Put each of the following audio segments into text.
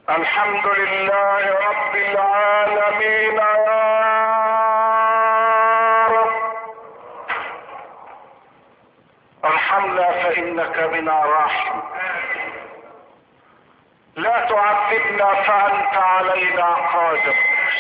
الحمد لله رب العالمين يا رب، ارحمنا فإنك بنا راحم، لا تعذبنا فأنت علينا قادر.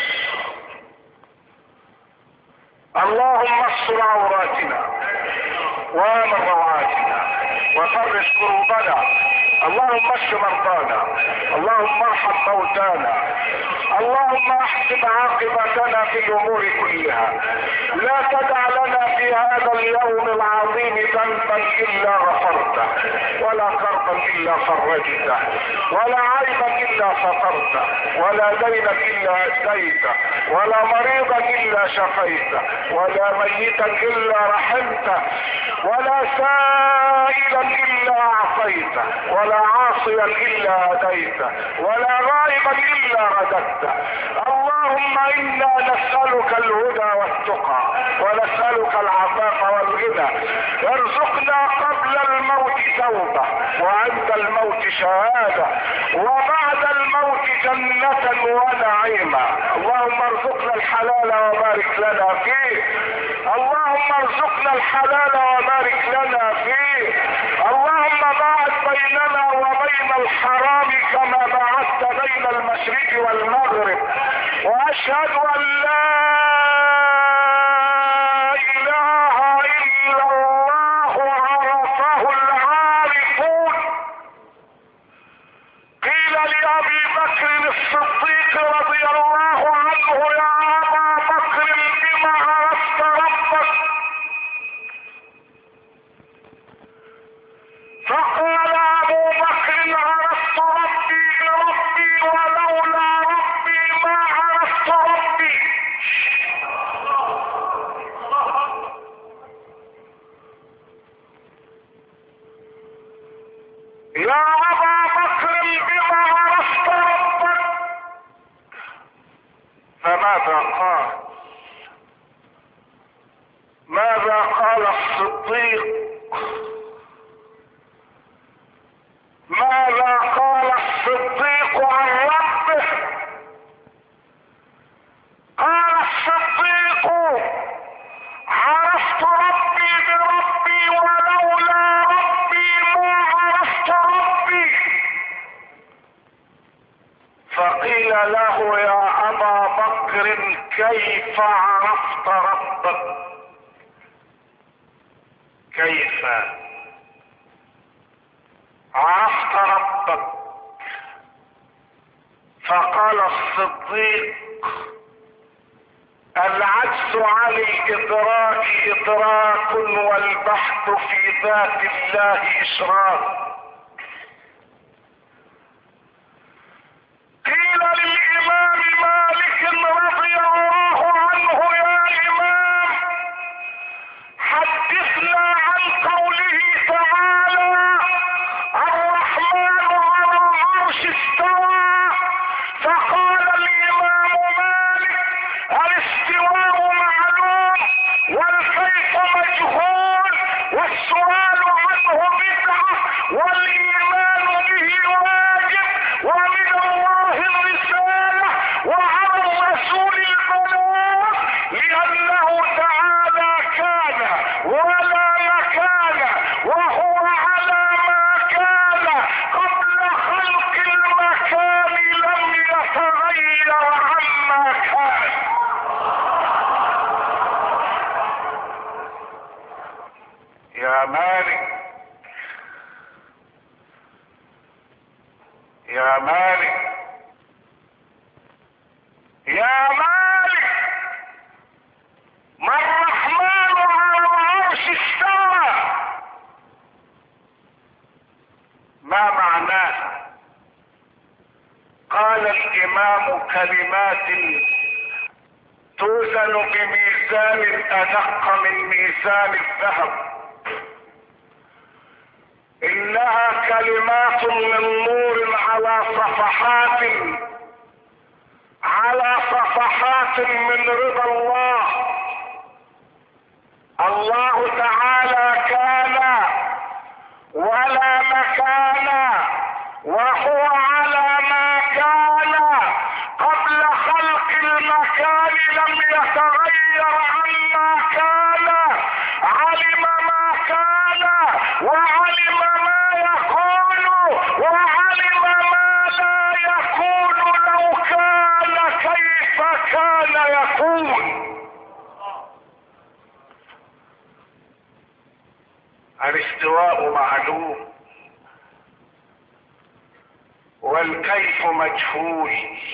اللهم استر عوراتنا وامن روعاتنا وفرج كروبنا، اللهم اشف مرضانا، اللهم ارحم موتانا، اللهم احسن عاقبتنا في الامور كلها. لا تدع لنا في هذا اليوم العظيم ذنبا الا غفرته، ولا كربا الا فرجته، ولا عيبا الا سترته، ولا دينا الا اديته، ولا مريضا الا شفيته، ولا ميتا الا رحمته، ولا سائلا الا اعطيته، ولا عاصيا الا هديته، ولا غائبا الا رددته. اللهم انا نسألك الهدى والتقى، ونسألك العفاف والغنى. ارزقنا قبل الموت توبة، وعند الموت شهادة، وبعد الموت جنة ونعيما. اللهم ارزقنا الحلال وبارك لنا فيه، اللهم ارزقنا الحلال وبارك لنا فيه. اللهم باعد بيننا وبين الحرام كما باعدت بين المشرق والمغرب. واشهد ان لا اله الا الله عرفه العارفون. قيل لابي بكر الصديق رضي الله عنه: يا ابا بكر بما عرفت ربك؟ فقال ابو بكر: عرفت ربي بربي، ولولا ربي ما عرفت ربي. يا ابا بكر بما عرفت ربك؟ فماذا قال؟ ماذا قال الصديق؟ ماذا قال الصديق عن ربه؟ قال الصديق: عرفت ربي بربي، ولولا ربي ما عرفت ربي. فقيل له: يا ابا بكر كيف عرفت ربك؟ كيف عرفت ربك؟ فقال الصديق: العجز عن الادراك ادراك، والبحث في ذات الله اشراك. قيل للامام مالك رضي الله عنه: يا امام، حدثنا عن قوله تعالى: الرحمن على العرش استوى. فقال الامام مالك: الاستواء معلوم، والكيف مجهول، والسؤال عنه بدعة، والايمان به واجب، ومن الله الرسالة، وعلى الرسول البلاغ، لانه تعالى كان ولا مكان، وهو على ما كان قبل خلق المكان، لم يتغير عما كان. يا مالك، يا مالك، يا مالك، ما الرحمن على العرش استوى؟ ما معناها؟ قال الامام: كلمات توزن بميزان ادق من ميزان الذهب، انها كلمات من نور على صفحات من رضا الله. الله تعالى كان ولا مكان، وهو على ما كان كان يكون. الاستواء معلوم والكيف مجهول.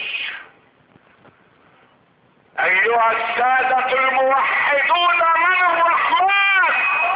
ايها السادة الموحدون، من الرحمن؟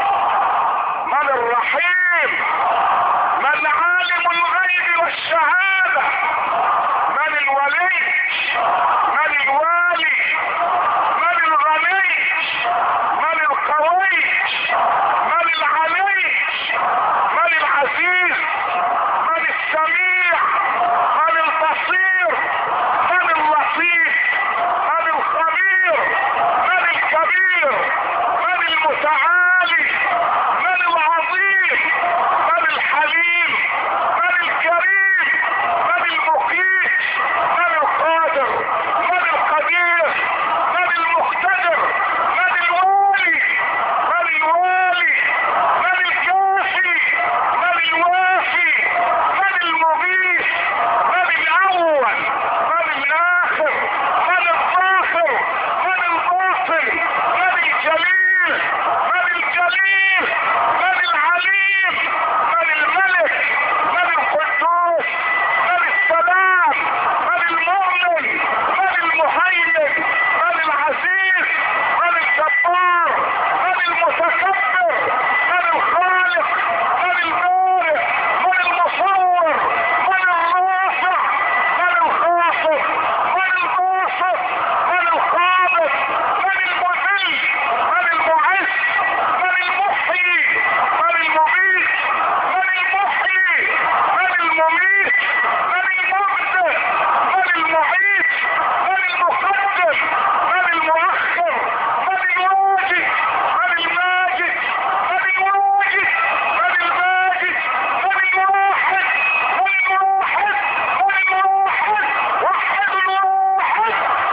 من الرحيم؟ من عالم الغيب والشهادة؟ من الولي؟ من الوالي؟ من الغني؟ من القوي؟ من العلي؟ من العزيز؟ من السميع؟ من البصير؟ من اللطيف؟ من الخبير؟ من الكبير؟ من المتعالي؟ من العظيم؟ من الحليم؟ من الكريم؟ من المقيت؟ من القادر؟ من القدير؟ من المقتدر؟ من الوالي؟ من الوالي؟ من الكافي؟ من الوافي؟ من المغيث؟ من الاول؟ من الاخر؟ من الظاهر؟ من الباطن؟ من الجليل؟ من الجليل؟ من العليم؟ من الملك؟ من القدوس؟ من السلام؟ من المؤمن؟ من المهيمن؟ من العزيز؟ من الجبار؟ من المتكبر؟ من الخالق؟ من البارئ؟ من المصور؟ من الرافع؟ من الخافض؟ من الباسط؟ من القابض؟ من المذل؟ من المعز؟ من المحيي؟ من المميت؟ من المحيي؟ من المميت؟ من المبدع؟ من المعيد؟ من المقدم؟ من المؤخر؟ من الواجد؟ من الماجد؟ من الواجد؟ من الماجد؟ من الواحد؟ من الواحد؟ من الواحد؟ وحد الواحد.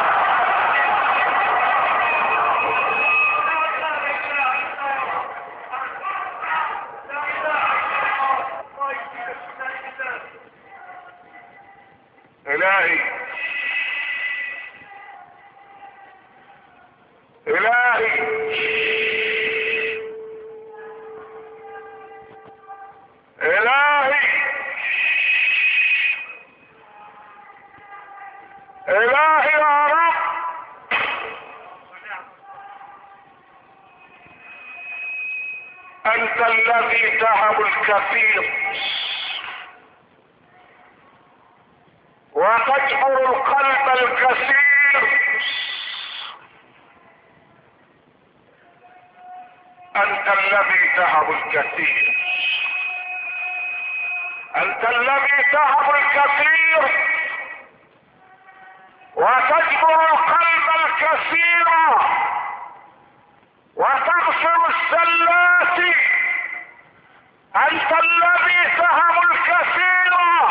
إلهي إلهي إلهي إلهي يا رب، أنت الذي تهب الكثير وتجبر القلب الكثير. أنت الذي تهب الكثير، أنت الذي تهب الكثير وتجبر القلب الكثير وتغفر الزلات. أنت الذي تهب الكثير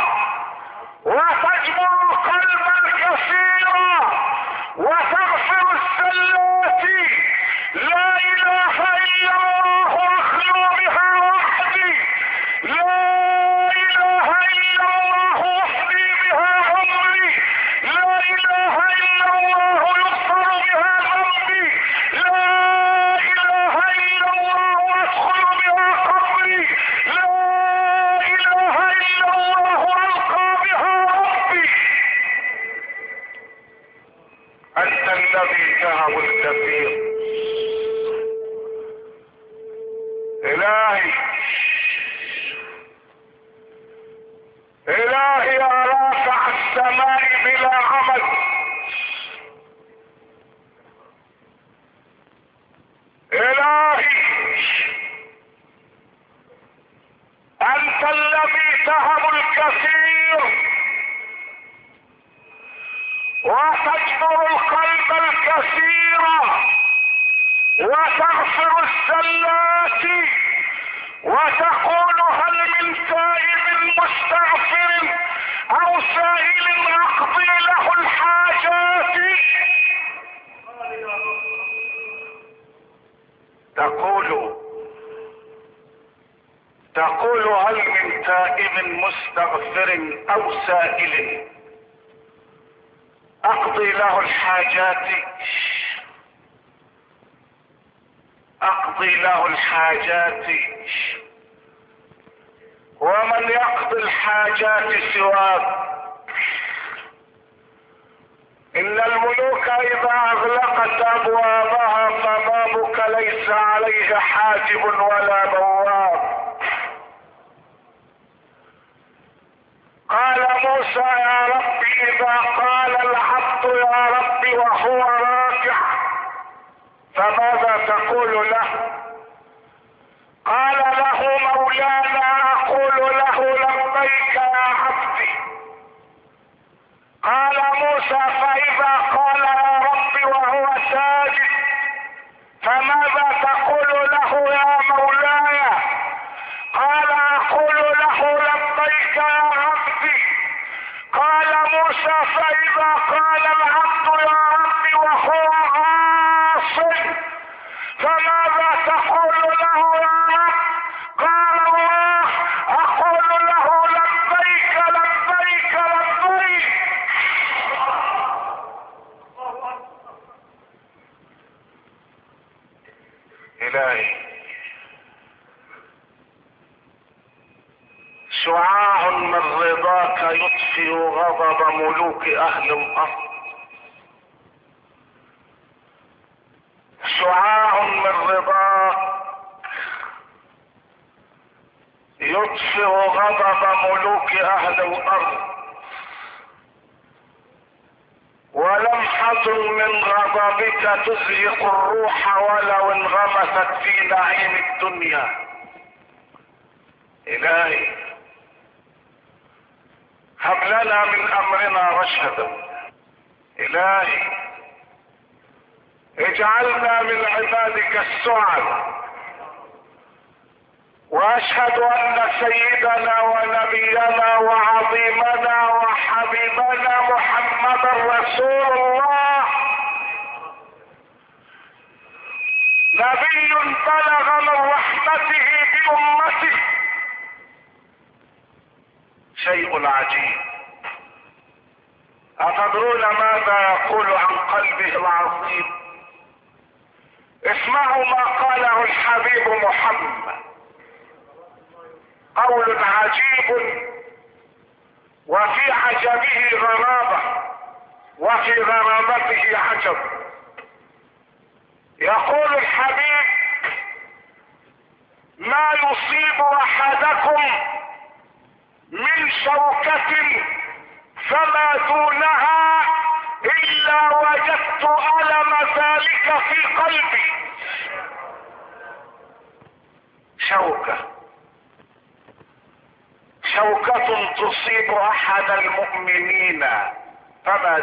وتجبر القلب الكثير وتغفر الزلات. لا إله إلا الله أخلو بها وحدي، لا إله إلا الله أفدي بها عمري، لا إله إلا الله يغفر بها ذنبي، لا إله إلا الله أدخل بها قبري، لا إله إلا الله ألقى بها ربي. أنت الذي تهب الكثير. إلهي إلهي يا رافع السماء بلا عمل، إلهي أنت الذي تهب الكثير وتجبر القلب الكثير وتغفر الزلات وتقول هل من تائب مستغفر او سائل اقضي له الحاجات. تقول هل من تائب مستغفر او سائل اقضي له الحاجات، اقضي له الحاجات، ومن يقضي الحاجات سواك. ان الملوك اذا اغلقت ابوابها فبابك ليس عليه حاجب ولا بواب. قال موسى يا رب اذا قال العبد يا رب وهو راكع فماذا تقول له؟ قال له مولانا اقول له لبيك يا عبدي. قال موسى فاذا قال يا رب وهو ساجد فماذا تقول له يا مولاي؟ قال اقول له لبيك يا عبدي. قال موسى فاذا قال العبد يا رب وهو عاص فماذا تقول له يا رب؟ قال الله اقول له لبيك لبيك لبيك. الهي شعاع من رضاك يطفئ غضب ملوك اهل الارض. شعاع من رضاك يطفئ غضب ملوك اهل الارض، ولمحة من غضبك تزهق الروح ولو انغمست في نعيم الدنيا. الهي هب لنا من امرنا رشدا. الهي اجعلنا من عبادك السعد. واشهد ان سيدنا ونبينا وعظيمنا وحبيبنا محمد رسول الله نبي بلغ من رحمته بامته شيء عجيب. أتدرون ماذا يقول عن قلبه العظيم؟ اسمعوا ما قاله الحبيب محمد، قول عجيب وفي عجبه غرابة وفي غرابته عجب. يقول الحبيب ما يصيب احدكم من شوكة فما دونها الا وجدت الم ذلك في قلبي. شوكة تصيب احد المؤمنين فما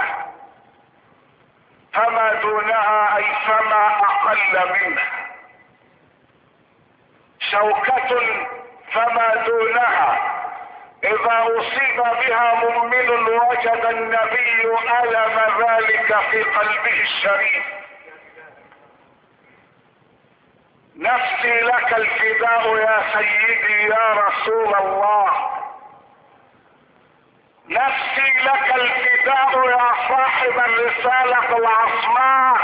دونها اي فما اقل منها. شوكة فما دونها اذا اصيب بها مؤمن وجد النبي الم ذلك في قلبه الشريف. نفسي لك الفداء يا سيدي يا رسول الله، نفسي لك الفداء يا صاحب الرسالة العصماء.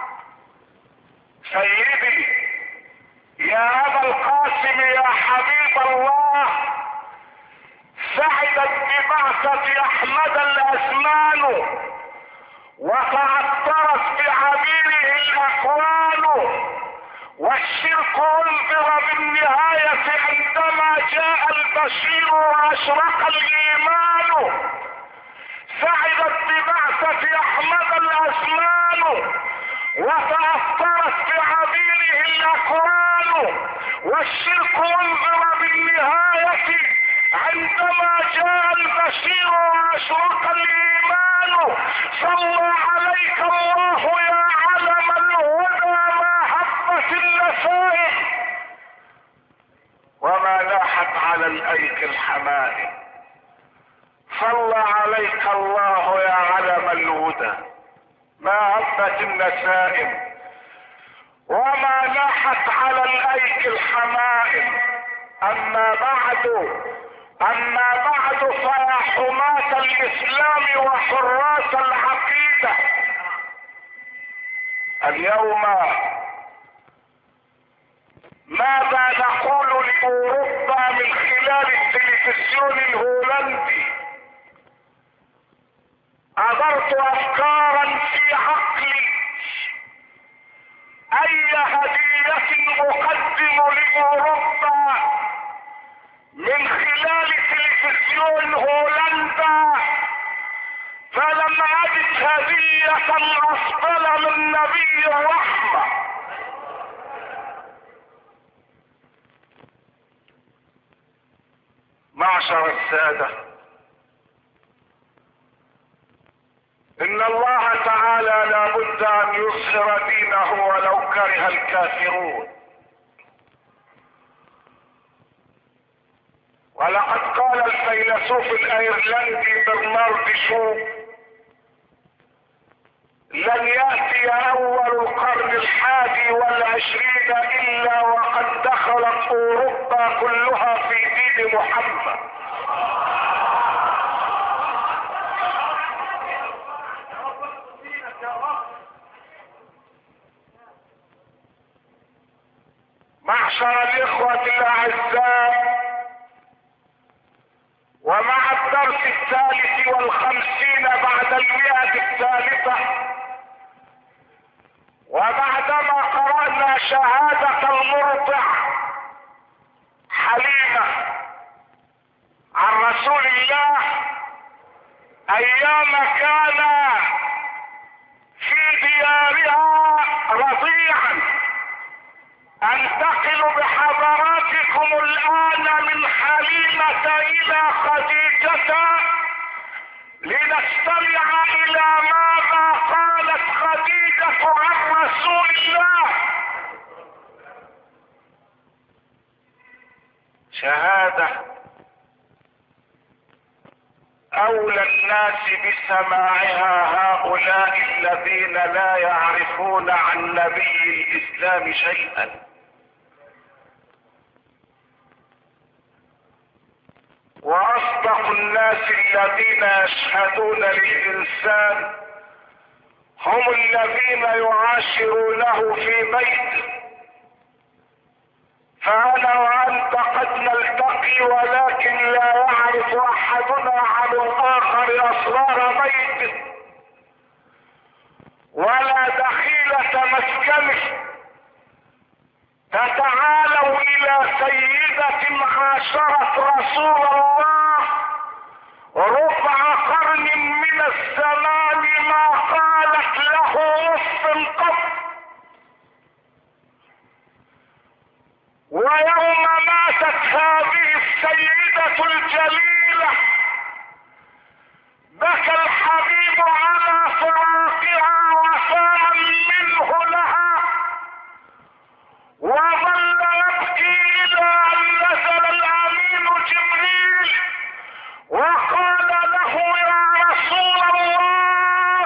سيدي يا ابا القاسم يا حبيب الله، سعدت ببعثة احمد الازمان وتعطرت بعبيره الاكوان، والشرك انذر بالنهاية عندما جاء البشير واشرق الايمان. سعدت ببعثة احمد الازمان وتأثرت بعبيره الاكوان، والشرك انذر بالنهاية عندما جاء البشير واشرق الايمان. صلى عليك الله يا علم الهدى ما هبت النسائم وما لاحت على الايك الحمائم. صلى عليك الله يا علم الهدى ما هبت النسائم وما لاحت على الايك الحمائم. اما بعد اما بعد فيا حماة الاسلام وحراس العقيدة، اليوم ماذا نقول لاوروبا من خلال التلفزيون الهولندي؟ أدرت أفكارا في عقلي، أي هدية أقدم لأوروبا من خلال تلفزيون هولندا، فلم أجد هدية أفضل من نبي الرحمة. معشر السادة، ان الله تعالى لا بد ان يظهر دينه ولو كره الكافرون. ولقد قال الفيلسوف الايرلندي برنارد شو: لن يأتي اول القرن 21 الا وقد دخلت اوروبا كلها في دين محمد. معشر الاخوة الاعزاء، ومع الدرس 53 بعد 100 وبعدما قرأنا شهادة المرضع حليمة عن رسول الله ايام كان في ديارها رضيعا، انتقل بحضراتكم الان من حليمة الى خديجة لنستمع الى ماذا قالت خديجة عن رسول الله. شهادة اولى الناس بسماعها هؤلاء الذين لا يعرفون عن نبي الاسلام شيئا. واصدق الناس الذين يشهدون للانسان هم الذين يعاشرونه في بيته. فانا وانت قد نلتقي ولكن لا يعرف احدنا عن الاخر اسرار بيته ولا دخيلة مسكنه. فتعالوا الى سيدة عاشرت رسول الله ربع قرن من الزمان ما قالت له اف قط. ويوم ماتت هذه السيدة الجليلة بكى الحبيب على فراقها وفاء منه لها، وظل يبكي الى ان نزل الامين جبريل وقال له يا رسول الله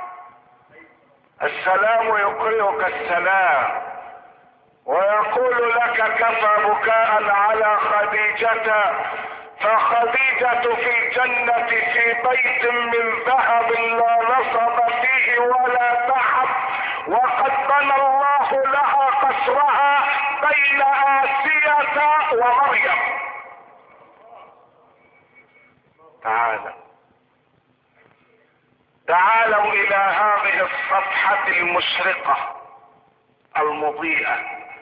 السلام يقرئك السلام، ويقول لك كفى بكاء على خديجة، فخديجة في الجنة في بيت من ذهب لا نصب فيه ولا تعب، وقد بنى الله لها قصرها بين آسية ومريم. تعالوا الى هذه الصفحة المشرقة المضيئة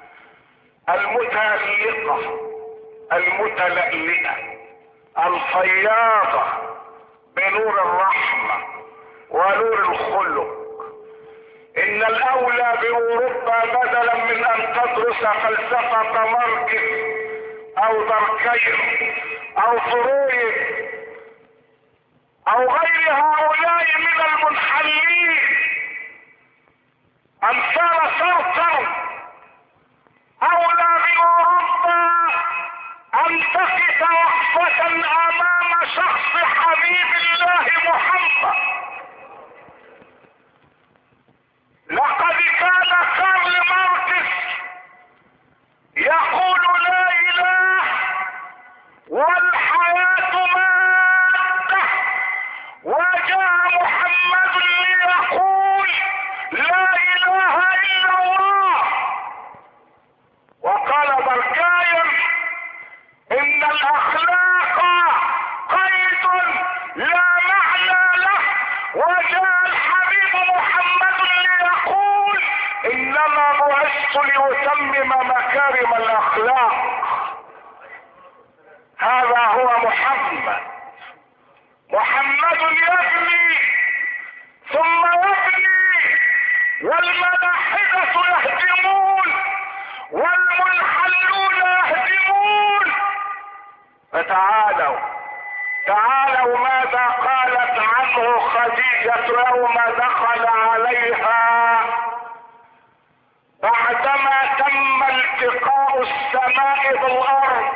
المتألقة المتلألئة الفياضة بنور الرحمة ونور الخلق. ان الاولى باوروبا بدلا من ان تدرس فلسفة ماركس او داركايم او فرويد او غير هؤلاء من المنحلين امثال سارتر، اولى باوروبا ان تقف وقفة امام شخص حبيب الله محمد. لقد كان كارل ماركس يقول لا اله والحياة وجاء الحبيب محمد ليقول انما بعثت لاتمم مكارم الاخلاق. هذا هو محمد. محمد يبني ثم يبني، والملاحدة يهدمون والمنحلون يهدمون. فتعالوا ماذا قالت عنه خديجة يوم دخل عليها بعدما تم التقاء السماء بالارض،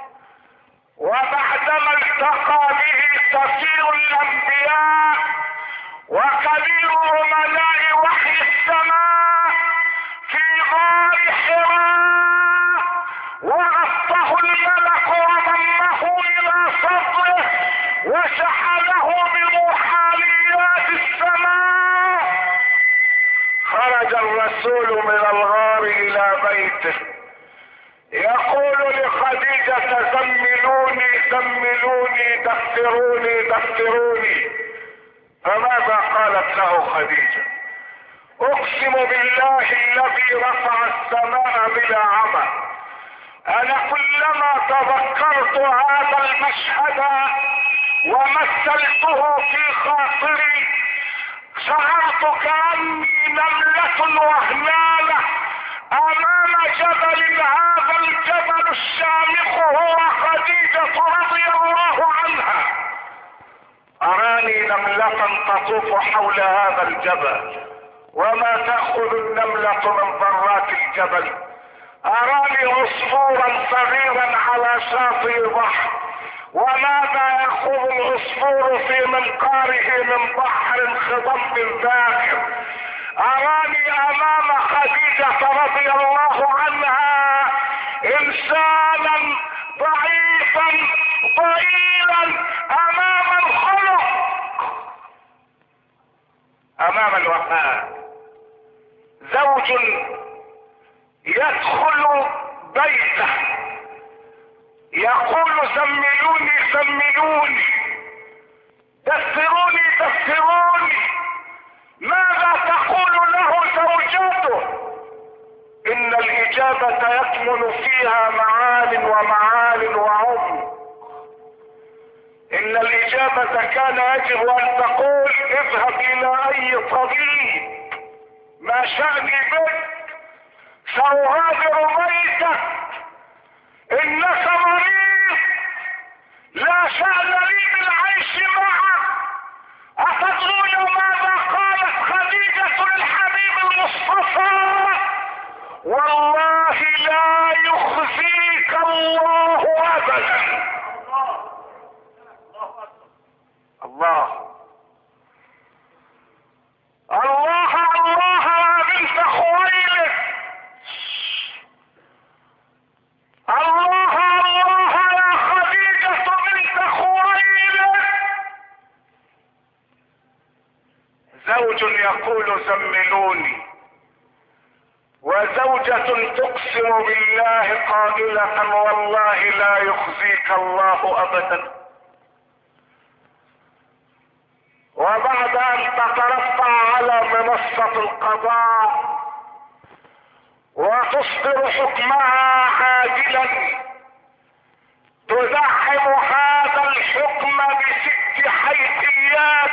وبعدما التقى به سفير الانبياء وكبير امناء وحي السماء في غار حراء، وغطه الملك وضمه الى صدره وشحنه بروحانيات السماء. خرج الرسول من الغار الى بيته يقول لخديجة زملوني زملوني دثروني دثروني. فماذا قالت له خديجة؟ اقسم بالله الذي رفع السماء بلا عمى، انا كلما تذكرت هذا المشهد ومثلته في خاطري شعرت كأني نملة وهنالة امام جبل، هذا الجبل الشامخ هو خديجة رضي الله عنها. اراني نملة تطوف حول هذا الجبل، وما تأخذ النملة من ذرات الجبل. اراني عصفورا صغيرا على شاطئ البحر، وماذا يأخذ العصفور في منقاره من بحر خضم ذاكر. اراني امام خديجة رضي الله عنها انسانا ضعيفا ضئيلا امام الخلق، امام الوفاء. زوج يدخل بيته يقول زملوني زملوني دثروني دثروني. ماذا تقول له زوجته؟ ان الاجابة يكمن فيها معان ومعان وعمق. ان الاجابة كان يجب ان تقول اذهب الى اي طبيب، ما شأني بك، سأغادر بيتك، انك مريض، لا شأن لي بالعيش معك. أتدرون ماذا قالت خديجة للحبيب المصطفى؟ والله لا يخزيك الله أبدا. الله الله الله يا بنت خويلد، الله الله يا خديجة بنت خويلد. زوج يقول زملوني، وزوجة تقسم بالله قائلة والله لا يخزيك الله أبدا. وبعد ان تترفع على منصة القضاء وتصدر حكمها عاجلا، تزعم هذا الحكم ب6 حيثيات.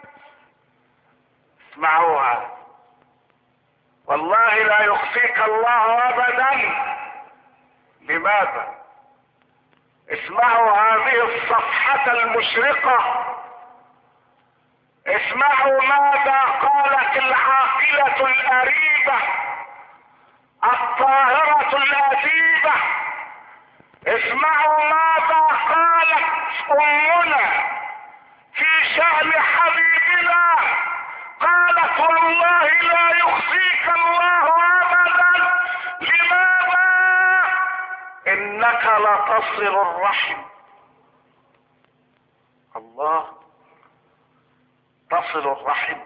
اسمعوها، والله لا يخزيك الله ابدا. لماذا؟ اسمعوا هذه الصفحة المشرقة، اسمعوا ماذا قالت العاقلة الأريبة الطاهرة الأديبة. اسمعوا ماذا قالت أمنا في شأن حبيبنا. قالت والله لا يخزيك الله أبدا. لماذا؟ إنك لتصل الرحم. الله، تصل الرحم.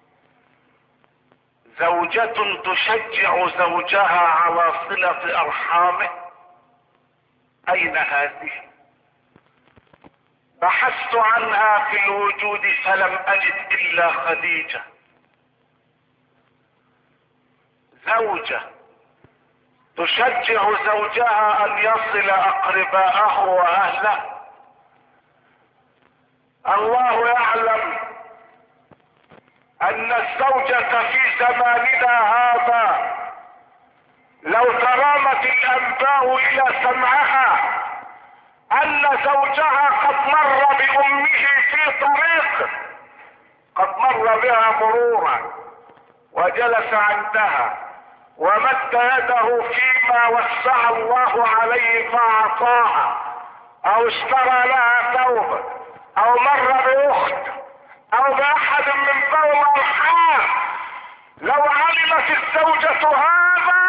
زوجة تشجع زوجها على صلة أرحامه، أين هذه؟ بحثت عنها في الوجود فلم اجد الا خديجة، زوجة تشجع زوجها ان يصل اقرباءه واهله. الله يعلم ان الزوجة في زماننا هذا لو ترامت الانباء الى سمعها ان زوجها قد مر بامه في طريق، قد مر بها مرورا وجلس عندها ومد يده فيما وسع الله عليه فاعطاها، او اشترى لها ثوب، او مر باخت، او باحد من ذوي الارحام، لو علمت الزوجة هذا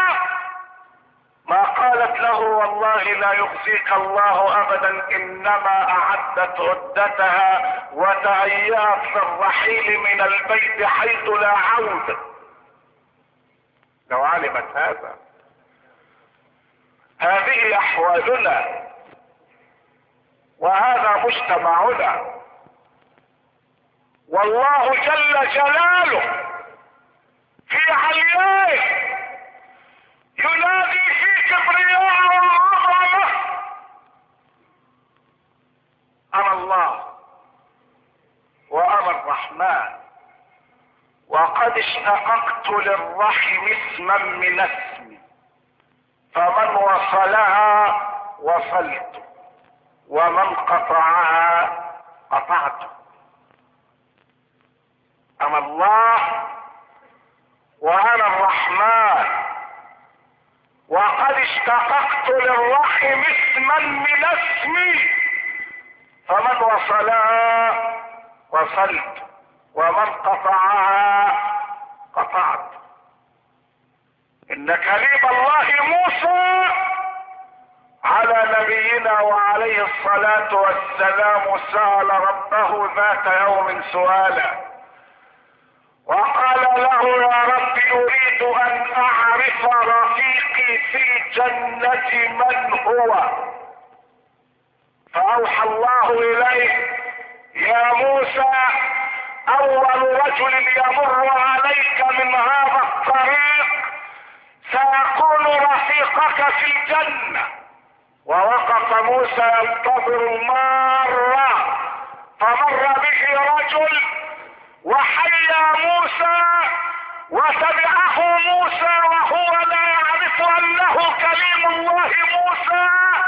ما قالت له والله لا يخزيك الله ابدا، انما اعدت عدتها وتهيأت للرحيل من البيت حيث لا عودة. لو علمت هذا. هذه احوالنا وهذا مجتمعنا، والله جل جلاله في عليائه ينادي في كبرياء وعظمه: انا الله وانا الرحمن، وقد اشتققت للرحم اسما من اسمي، فمن وصلها وصلت ومن قطعها قطعت. انا الله وانا الرحمن، وقد اشتققت للرحم اسما من اسمي، فمن وصلها وصلت ومن قطعها قطعت. ان كليم الله موسى على نبينا وعليه الصلاة والسلام سأل ربه ذات يوم سؤالا وقال له: يا رب اريد ان اعرف رفيقي في الجنة من هو. فاوحى الله اليه: يا موسى، اول رجل يمر عليك من هذا الطريق سيكون رفيقك في الجنة. ووقف موسى ينتظر المارة، فمر به رجل وحيا موسى وتبعه موسى وهو لا يعرف انه كليم الله موسى،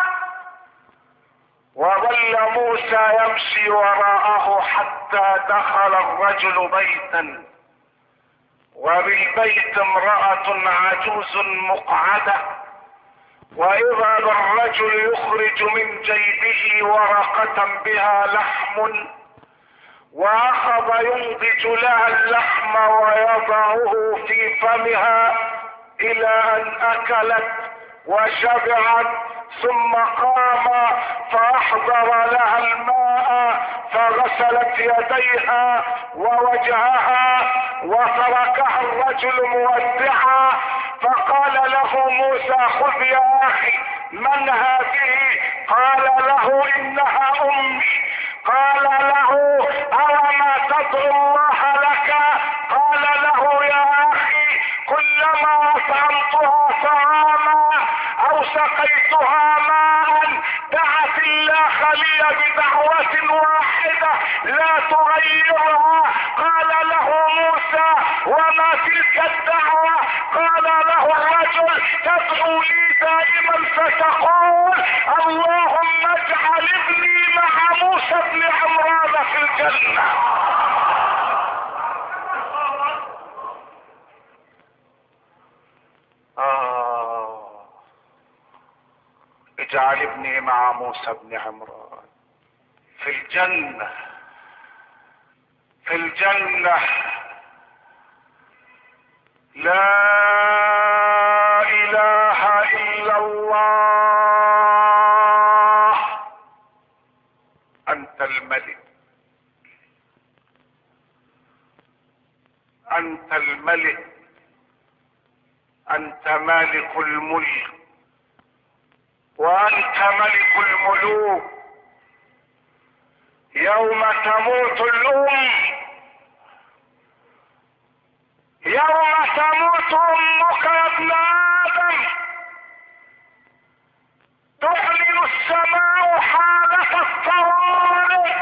وظل موسى يمشي وراءه حتى دخل الرجل بيتا، وبالبيت امرأة عجوز مقعدة، واذا بالرجل يخرج من جيبه ورقة بها لحم، واخذ ينضج لها اللحم ويضعه في فمها الى ان اكلت وشبعت، ثم قام فاحضر لها الماء فغسلت يديها ووجهها وتركها الرجل مودعا. فقال له موسى: خذ يا اخي، من هذه؟ قال له: انها امي. قال له: اوما تدعو الله لك؟ قال له: يا اخي، كلما اطعمتها طعاما او سقيتها ماء دعت الله لي بدعوة واحدة لا تغيرها. قال له موسى: وما تلك الدعوة؟ قال له الرجل: تدعو لي دائما فتقول اللهم اجعل ابني مع موسى بن عمران في الجنة. اجعل ابني مع موسى بن عمران في الجنة، في الجنة. لا اله الا الله. انت الملك، انت الملك، انت مالك الملك، وانت ملك الملوك، يوم تموت الام، يوم تموت امك يا ابن ادم تعلن السماء حالة الطوارئ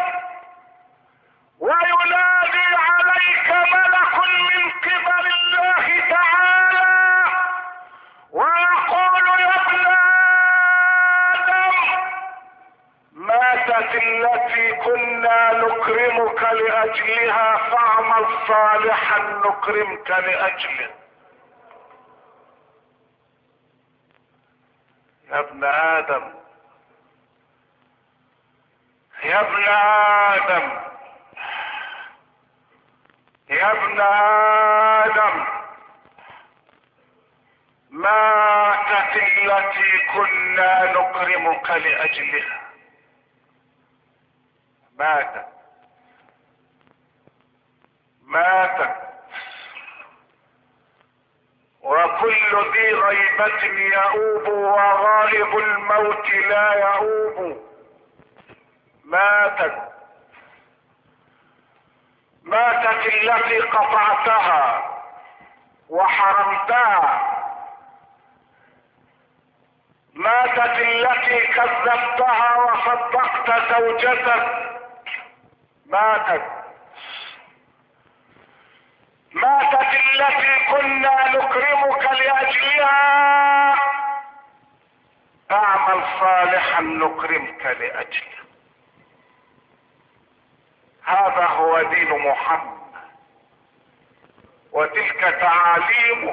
وينادي عليك ملك من قبل الله تعالى ويقول يا ابن آدم ماتت التي كنا نكرمك لأجلها فاعمل صالحا نكرمك لأجله. يا ابن آدم، يا ابن آدم، يا ابن آدم، ماتت التي كنا نكرمك لأجلها، ماتت ماتت. وكل ذي غيبة يؤوب وغائب الموت لا يؤوب. ماتت ماتت التي قطعتها وحرمتها، ماتت التي كذبتها وصدقت زوجتك، ماتت ماتت التي كنا نكرمك لأجلها اعمل صالحا نكرمك لأجله. هذا هو دين محمد وتلك تعاليمه.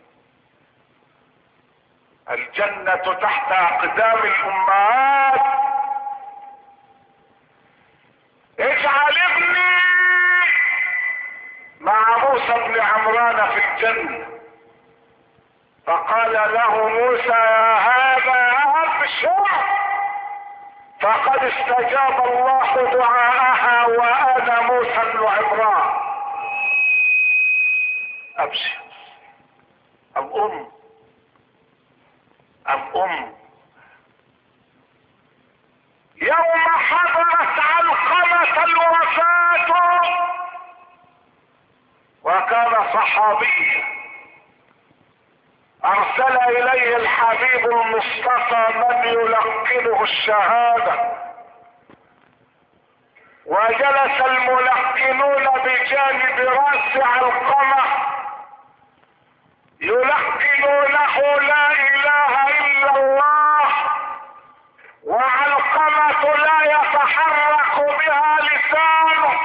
الجنة تحت أقدام الأمهات. اجعل ابني مع موسى بن عمران في الجنة، فقال له موسى يا هذا أبشر فقد استجاب الله دعاءها وأنا موسى بن عمران. أبشر. الأم يوم حضرت علقمة الوفاة وكان صحابيا ارسل اليه الحبيب المصطفى من يلقنه الشهادة، وجلس الملقنون بجانب راس علقمة يلقنونه لا اله الا الله، وعلقمة لا يتحرك بها لسانه.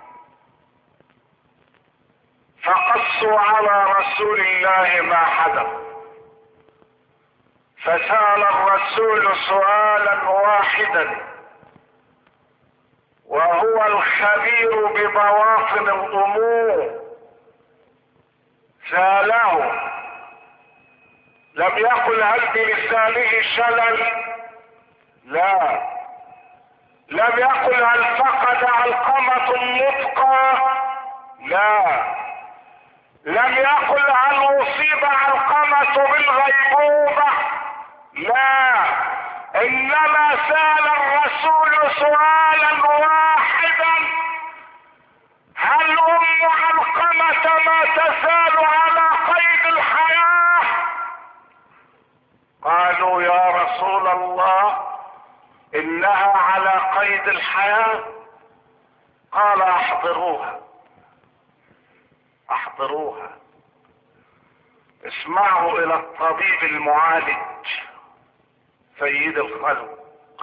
فقصوا على رسول الله ما حدث، فسأل الرسول سؤالا واحدا وهو الخبير ببواطن الامور. سأله لم يقل هل بلسانه شلل، لا. لم يقل هل فقد علقمة النطق، لا. لم يقل هل اصيب علقمة بالغيبوبة، لا. انما سأل الرسول سؤالا واحدا: هل ام علقمة ما تزال على قيد الحياة؟ قالوا يا رسول الله انها على قيد الحياة. قال احضروها احضروها، اسمعوا الى الطبيب المعالج سيد الخلق،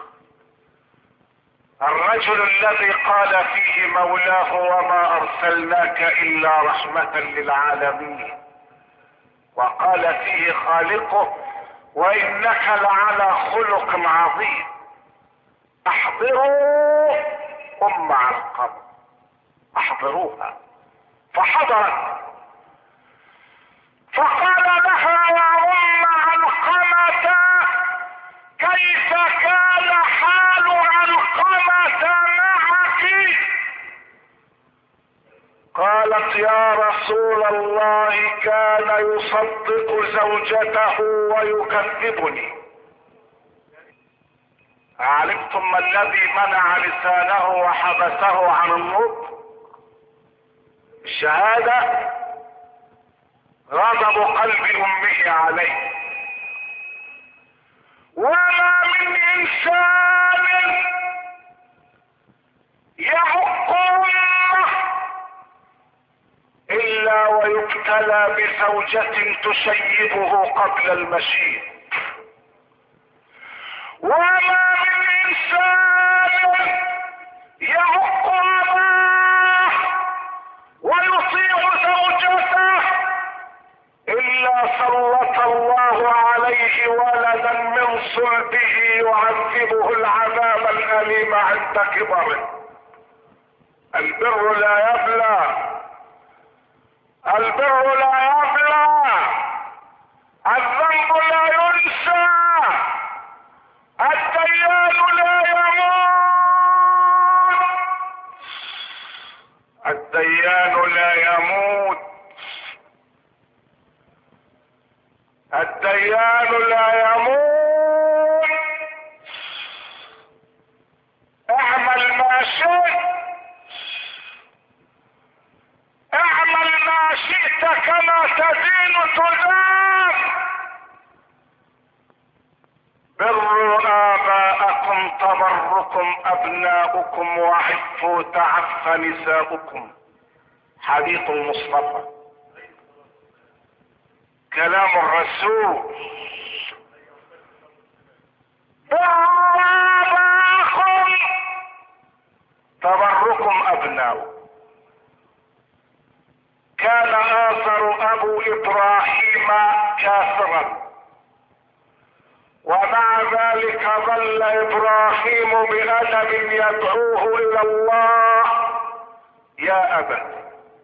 الرجل الذي قال فيه مولاه وما ارسلناك الا رحمة للعالمين، وقال فيه خالقه وانك لعلى خلق عظيم. احضروا ام علقمة، احضروها. فحضرت فقال لها يا ام علقمة كيف كان حال علقمة معك؟ قالت يا رسول الله كان يصدق زوجته ويكذبني. علمتم ما الذي منع لسانه وحبسه عن النطق؟ الشهادة، غضب قلب امه عليه. وما من انسان يعق امه الا ويبتلى بزوجة تشيبه قبل المشيب. وما من انسان يعق اباه ويطيع زوجته الا سلط الله عليه ولدا من صلبه يعذبه العذاب الاليم عند كبره. البر لا يبلى، البر لا يبلى، الذنب لا ينسى، الديان لا يموت، الديان لا يموت، الديان لا يموت. اعمل ما شئت، اعمل ما شئت كما تدين تدان. بروا آباءكم تبركم أبناؤكم وعفوا تعف نساؤكم. حديث المصطفى، كلام الرسول. بروا آباءكم تبركم أبناؤكم. كان آثر أبو إبراهيم كافرا، ومع ذلك ظل إبراهيم بأدب يدعوه إلى الله. يا أبت،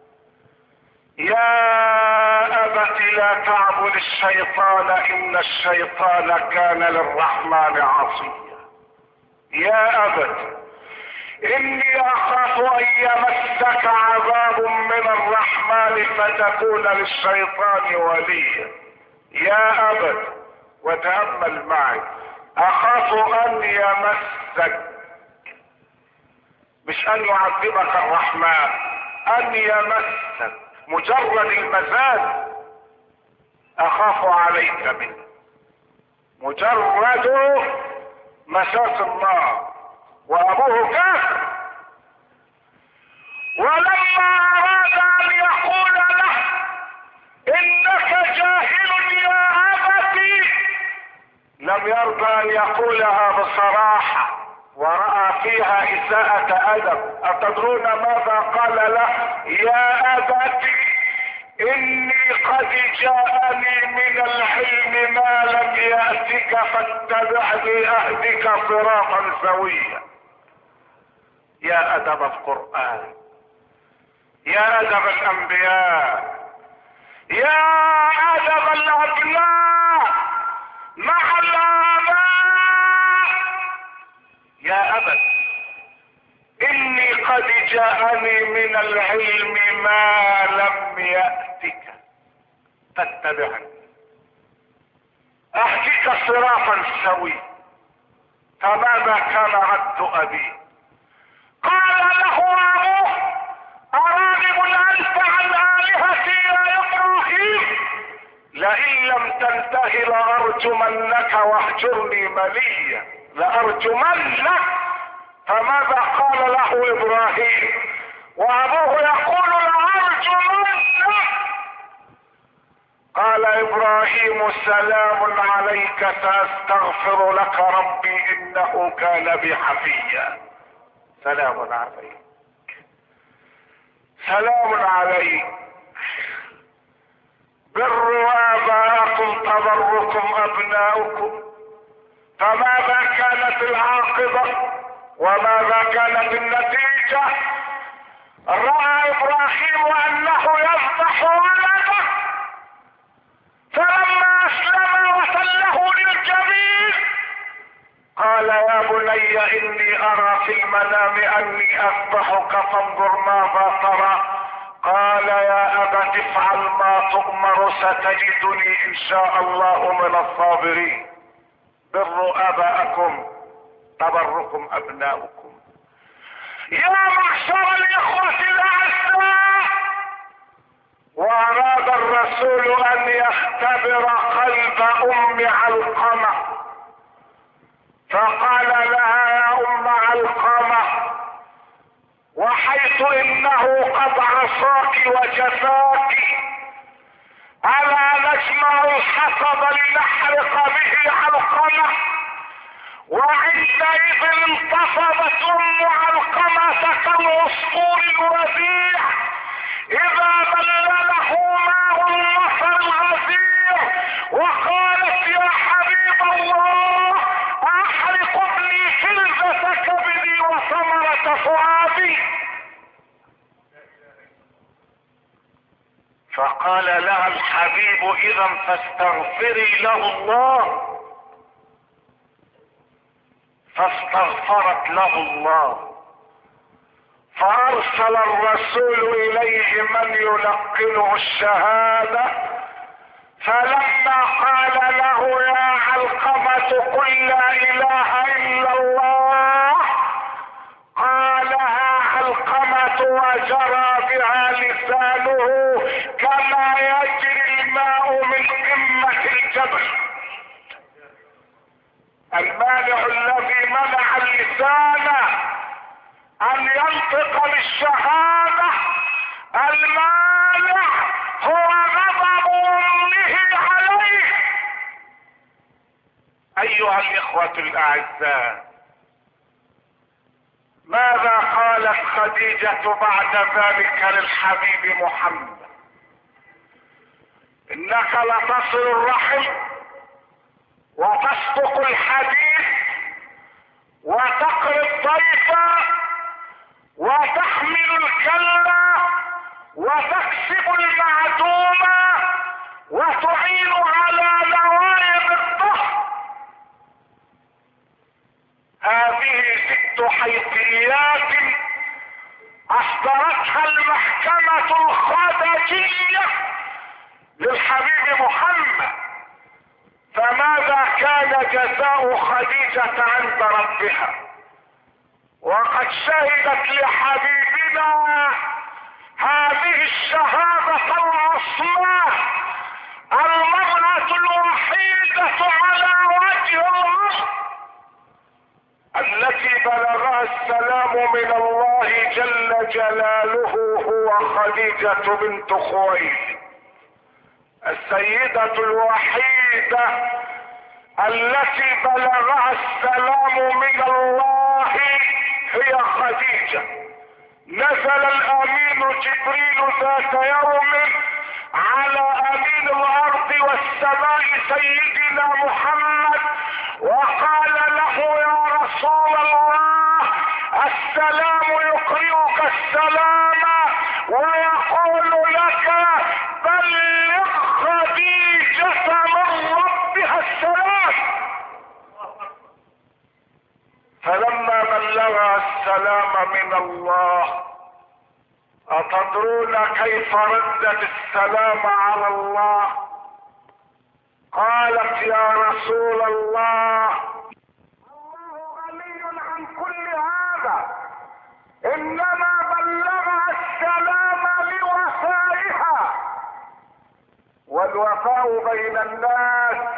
يا أبت لا تعبد الشيطان إن الشيطان كان للرحمن عصيا. يا أبت إني أخاف أن يمسك عذاب من الرحمن فتكون للشيطان وليا. يا أبت، وتأمل معي، أخاف أن يمسك، مش أن يعذبك الرحمن، أن يمسك، مجرد المزاج أخاف عليك منه، مجرد مساس النار، وأبوه كافر. ولما أراد أن يقول له إنك جاهل يا أبتي لم يرضى أن يقولها بصراحة، ورأى فيها إساءة أدب. أتدرون ماذا قال له؟ يا أبتي إني قد جاءني من العلم ما لم يأتك فاتبعني أهدك صراطا سويا. يا أدب القرآن، يا أدب الأنبياء، يا أدب الأبناء مع الآباء. يا أبت إني قد جاءني من العلم ما لم يأتك فاتبعني أهدك صراطا سويا. فماذا كان رد أبي؟ قال له أبوه أراغب أنت عن آلهتي يا إبراهيم؟ لئن لم تنته لأرجمنك واهجرني مليا، لأرجمنك. فماذا قال له إبراهيم وأبوه يقول لأرجمنك؟ قال إبراهيم سلام عليك سأستغفر لك ربي إنه كان بي حفيا. سلام عليك، سلام عليك. بروا آباءكم تبركم أبناؤكم. فماذا كانت العاقبة وماذا كانت النتيجة؟ رأى إبراهيم أنه يذبح ولده، فلما أسلم وسله للجبين قال يا بني إني أرى في المنام أني أذبحك فانظر ماذا ترى. قال يا أبت افعل ما تؤمر ستجدني إن شاء الله من الصابرين. بروا آباءكم تبركم ابناؤكم. يا معشر الاخوة الاعزاء، واراد الرسول ان يختبر قلب ام علقمة، فقال لها يا ام علقمة، وحيث انه قد عصاك وجفاك، الا نجمع الحطب لنحرق به علقمة؟ وعندئذ انتصبت ام علقمة كالعصفور الوديع اذا بلله ماء النصر الغزير، وقالت يا حبيب الله احرق ابني فلذة كبدي وثمرة فؤادي. فقال لها الحبيب اذا فاستغفري له الله، فاستغفرت له الله، فارسل الرسول اليه من يلقنه الشهادة، فلما قال له يا علقمة قل لا اله الا الله، قالها علقمة وجرى بها لسانه كما يجري الماء من قمة الجبل. المانع الذي منع اللسان ان ينطق بالشهادة، المانع هو غضب امه عليه. ايها الاخوة الاعزاء، ماذا قالت خديجة بعد ذلك للحبيب محمد؟ انك لتصل الرحم وتصدق الحديث وتقري الضيف وتحمل الكلة وتكسب المعدوم وتعين على نوائب الظهر. هذه 6 حيثيات اصدرتها المحكمة الخدجية للحبيب محمد. فماذا كان جزاء خديجة عند ربها؟ وقد شهدت لحبيبنا هذه الشهادة العظمى، المرأة الوحيدة على وجه الارض التي بلغها السلام من الله جل جلاله هو خديجة بنت خويلد، السيدة الوحيدة التي بلغها السلام من الله هي خديجة. نزل الامين جبريل ذات يوم على امين الارض والسماء سيدنا محمد، وقال له يا رسول الله السلام يقرئك السلام ويقول لك بلغ خديجة من ربها السلام. فلما بلغها السلام من الله، أتدرون كيف ردت السلام على الله؟ قالت يا رسول الله غني عن كل هذا، انما بلغها السلام لوفائها، والوفاء بين الناس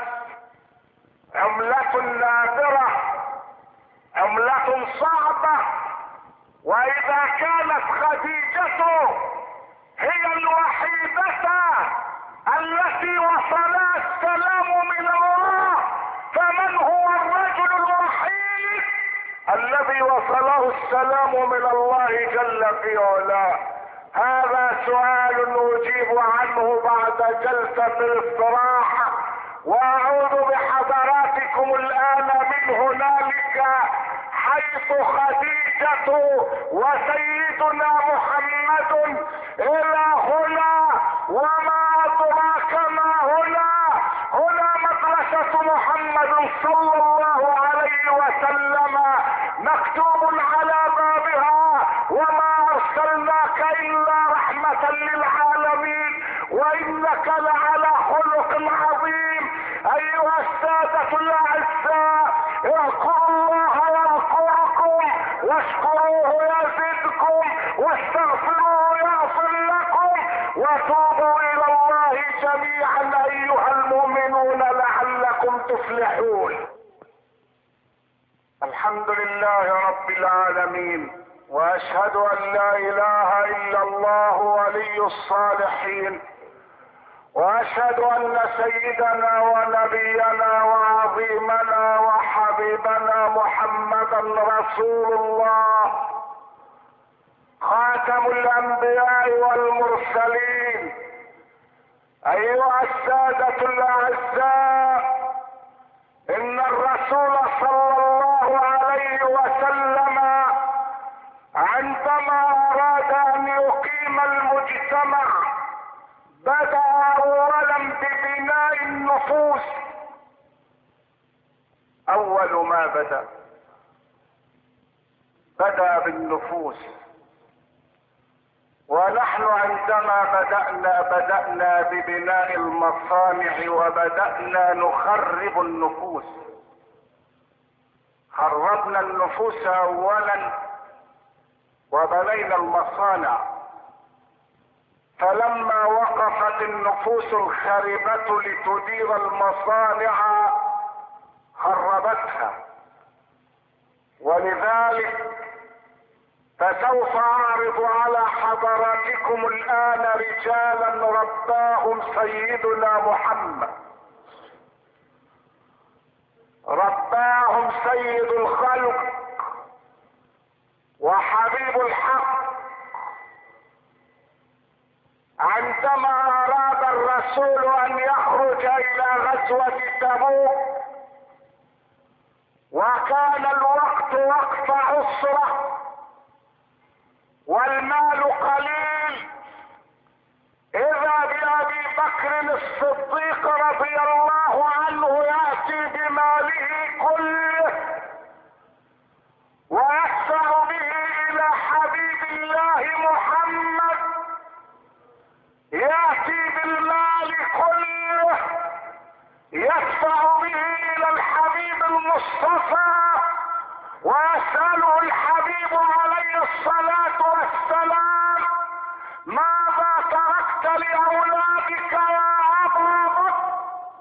عملة نادرة، عملة صعبة. واذا كانت خديجة هي الوحيدة التي وصلها السلام من الله، فمن هو الرجل الوحيد الذي وصله السلام من الله جل في علاه؟ هذا سؤال نجيب عنه بعد جلسة الاستراحة، واعود بحضراتكم الان من هنالك حيث خديجة وسيدنا محمد الى هنا. وما ادراك ما هنا؟ هنا مدرسة محمد صلى الله عليه وسلم، مكتوب على بابها وما ارسلناك الا رحمة للعالمين وانك لعلى خلق عظيم. ايها السادة الاعزاء، اذكروا الله واشكروه يزدكم واستغفروه يغفر لكم وتوبوا الى الله جميعا ايها المؤمنون لعلكم تفلحون. الحمد لله رب العالمين، واشهد ان لا اله الا الله ولي الصالحين، واشهد ان سيدنا ونبينا وعظيمنا وحبيبنا محمدا رسول الله خاتم الانبياء والمرسلين. ايها السادة الاعزاء، ان الرسول صلى الله عليه وسلم عندما اراد ان يقيم المجتمع بدأ اولا ببناء النفوس. اول ما بدأ بالنفوس. ونحن عندما بدأنا ببناء المصانع وبدأنا نخرب النفوس. خربنا النفوس اولا وبنينا المصانع، فلما وقفت النفوس الخاربة لتدير المصانع خربتها. ولذلك فسوف اعرض على حضراتكم الان رجالا رباهم سيدنا محمد، رباهم سيد الخلق وحبيب الحق. عندما اراد الرسول ان يخرج الى غزوة تبوك وكان الوقت وقت عسرة والمال قليل، اذا بأبي بكر الصديق رضي الله عنه يأتي بماله كله ويدفع به الى حبيب الله محمد، يأتي بالمال كله يدفع به الى الحبيب المصطفى ويسأله الحبيب عليه الصلاة والسلام: ماذا تركت لأولادك يا أبا بكر؟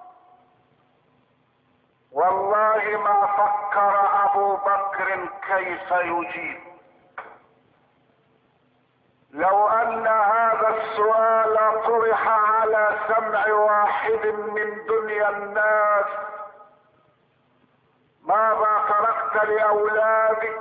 والله ما فكر أبو بكر كيف يجيب. لو أن هذا السؤال طرح على سمع واحد من دنيا الناس: ماذا تركت لأولادك؟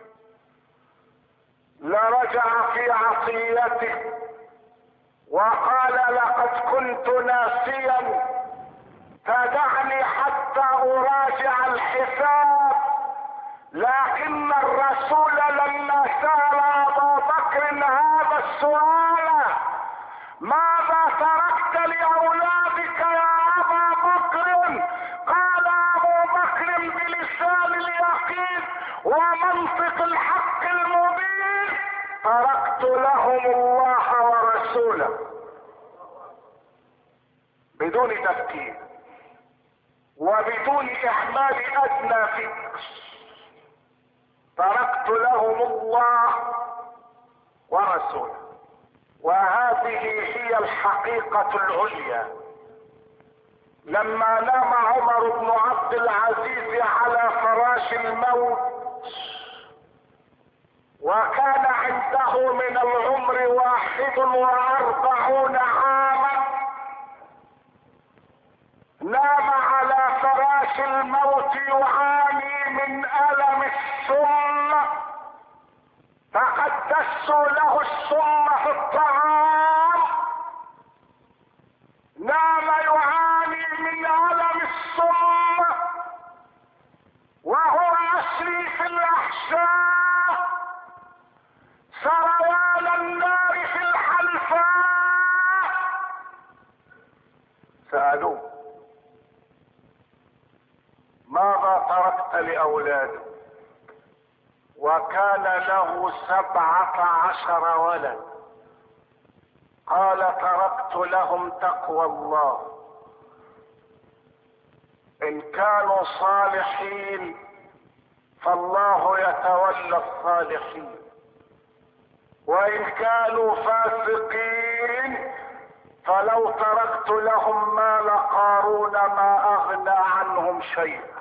لرجع في عصيته وقال: لقد كنت ناسيا فدعني حتى اراجع الحساب. لكن الرسول لما سأل ابا بكر هذا السؤال: ماذا تركت لأولادك يا ابا بكر؟ قال ابو بكر بلسان اليقين ومنطق الحق المبين: تركت لهم الله ورسوله. بدون تفكير وبدون احمال ادنى فكر، تركت لهم الله ورسوله. وهذه هي الحقيقة العليا. لما نام عمر بن عبد العزيز على فراش الموت وكان عنده من العمر 41 عاما، نام على فراش الموت يعاني من ألم السم، فقد دسوا له السم في الطعام. نام يعاني من ألم السم وهو يسري في الأحشاء سريان النار في الحلفاء. سألوه: ماذا تركت لأولادك؟ وكان له 17 ولد. قال: تركت لهم تقوى الله، ان كانوا صالحين فالله يتولى الصالحين، وان كانوا فاسقين فلو تركت لهم مال قارون ما اغنى عنهم شيئا.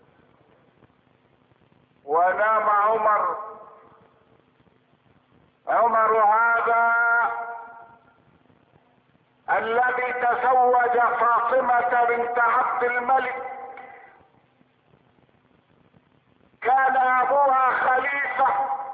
ونام عمر هذا الذي تزوج فاطمة بنت عبد الملك كان ابوها خليفة،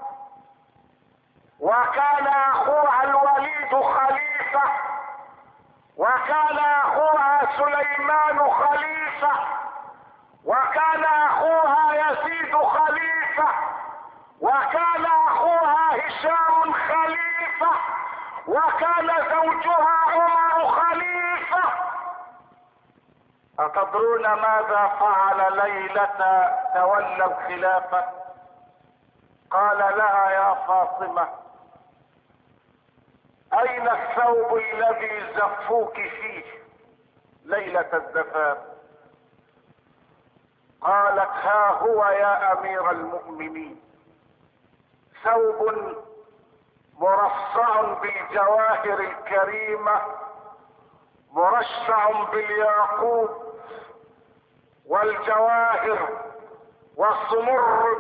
وكان اخوها الوليد خليفة، وكان اخوها سليمان خليفة، وكان اخوها يزيد خليفة، وكان اخوها هشام خليفة، وكان زوجها عمر خليفة. أتدرون ماذا فعل ليلة تولى الخلافة؟ قال لها يا فاطمة اين الثوب الذي زفوك فيه ليلة الزفاف؟ قالت ها هو يا امير المؤمنين، ثوب مرصع بالجواهر الكريمة مرشع بالياقوت والجواهر والسمر،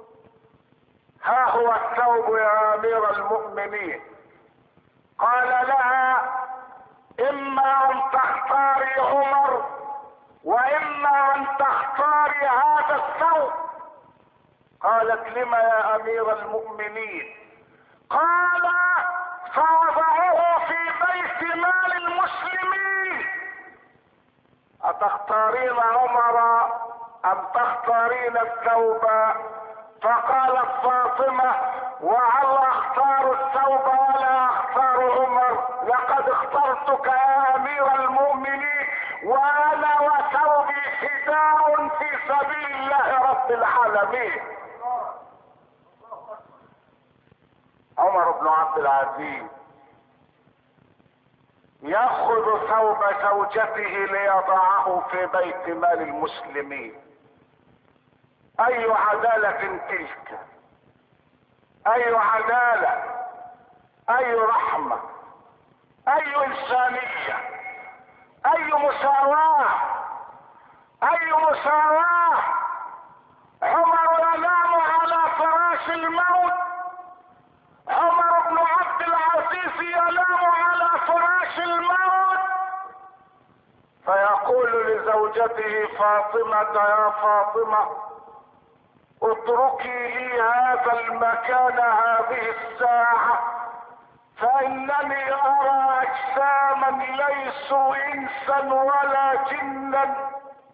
ها هو الثوب يا امير المؤمنين. قال لها اما ان تختاري عمر واما ان تختاري هذا الثوب. قالت لما يا امير المؤمنين؟ قال فوضعه في بيت مال المسلمين. اتختارين عمر ام تختارين الثوب؟ فقالت فاطمة وهل اختار الثوب ولا اختار عمر؟ لقد اخترتك يا امير المؤمنين وانا وثوبي فداء في سبيل الله رب العالمين. عمر بن عبد العزيز ياخذ ثوب زوجته ليضعه في بيت مال المسلمين. اي عدالة تلك، اي عدالة، اي رحمة، اي انسانية، اي مساواة، اي مساواة. عمر ينام على فراش الموت، عمر بن عبد العزيز ينام على فراش الموت فيقول لزوجته فاطمة يا فاطمة اتركي لي هذا المكان هذه الساعة فانني ارى اجساما ليسوا انسا ولا جنا.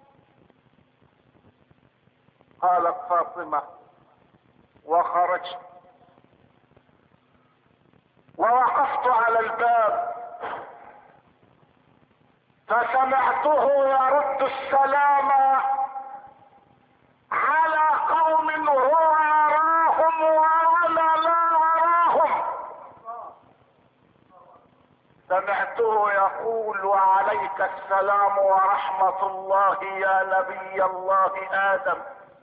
قالت فاطمة وخرجت ووقفت على الباب فسمعته يرد السلام على قوم هو يراهم وانا لا اراهم. سمعته يقول وعليك السلام ورحمة الله يا نبي الله ادم،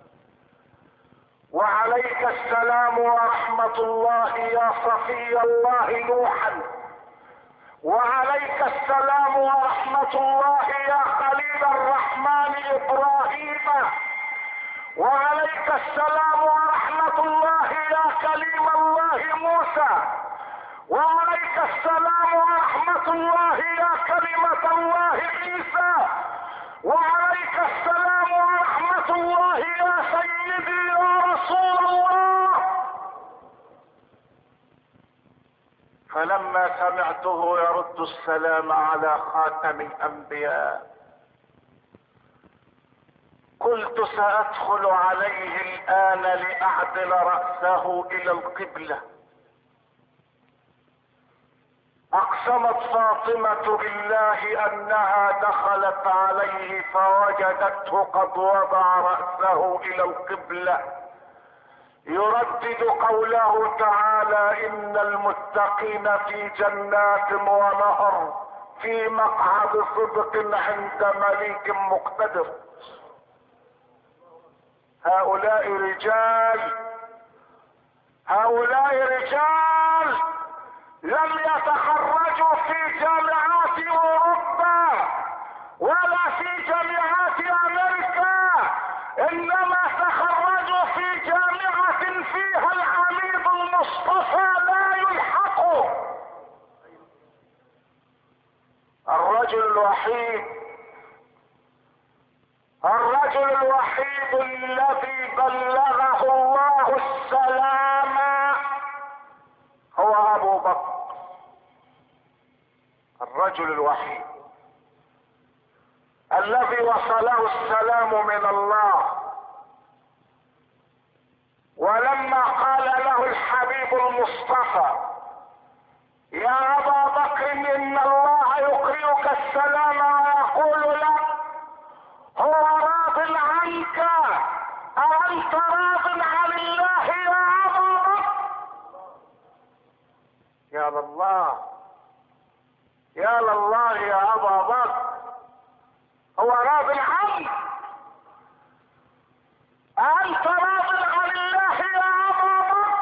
وعليك السلام ورحمة الله يا صفي الله نوحا، وعليك السلام ورحمة الله يا خليل الرحمن ابراهيم، وعليك السلام ورحمة الله يا كليم الله موسى، وعليك السلام ورحمة الله يا كلمة الله عيسى، وعليك السلام ورحمة الله يا سيدي يا رسول الله. فلما سمعته يرد السلام على خاتم الانبياء قلت سأدخل عليه الآن لأعدل رأسه إلى القبلة. أقسمت فاطمة بالله أنها دخلت عليه فوجدته قد وضع رأسه إلى القبلة يردد قوله تعالى إن المتقين في جنات ونهر في مقعد صدق عند مليك مقتدر. هؤلاء رجال لم يتخرجوا في جامعات اوروبا ولا في جامعات امريكا، انما تخرجوا في جامعة فيها العميد المصطفى لا يلحق. الرجل الوحيد الذي بلغه الله السلام هو ابو بكر. الرجل الوحيد الذي وصله السلام من الله. ولما قال له الحبيب المصطفى يا ابا بكر ان الله يقرئك السلام ويقول لك هو راض عنك، أأنت راض عن الله يا ابا بكر؟ يا لله يا لله يا ابا بكر، هو راض عنك، أأنت راض عن الله يا ابا بكر؟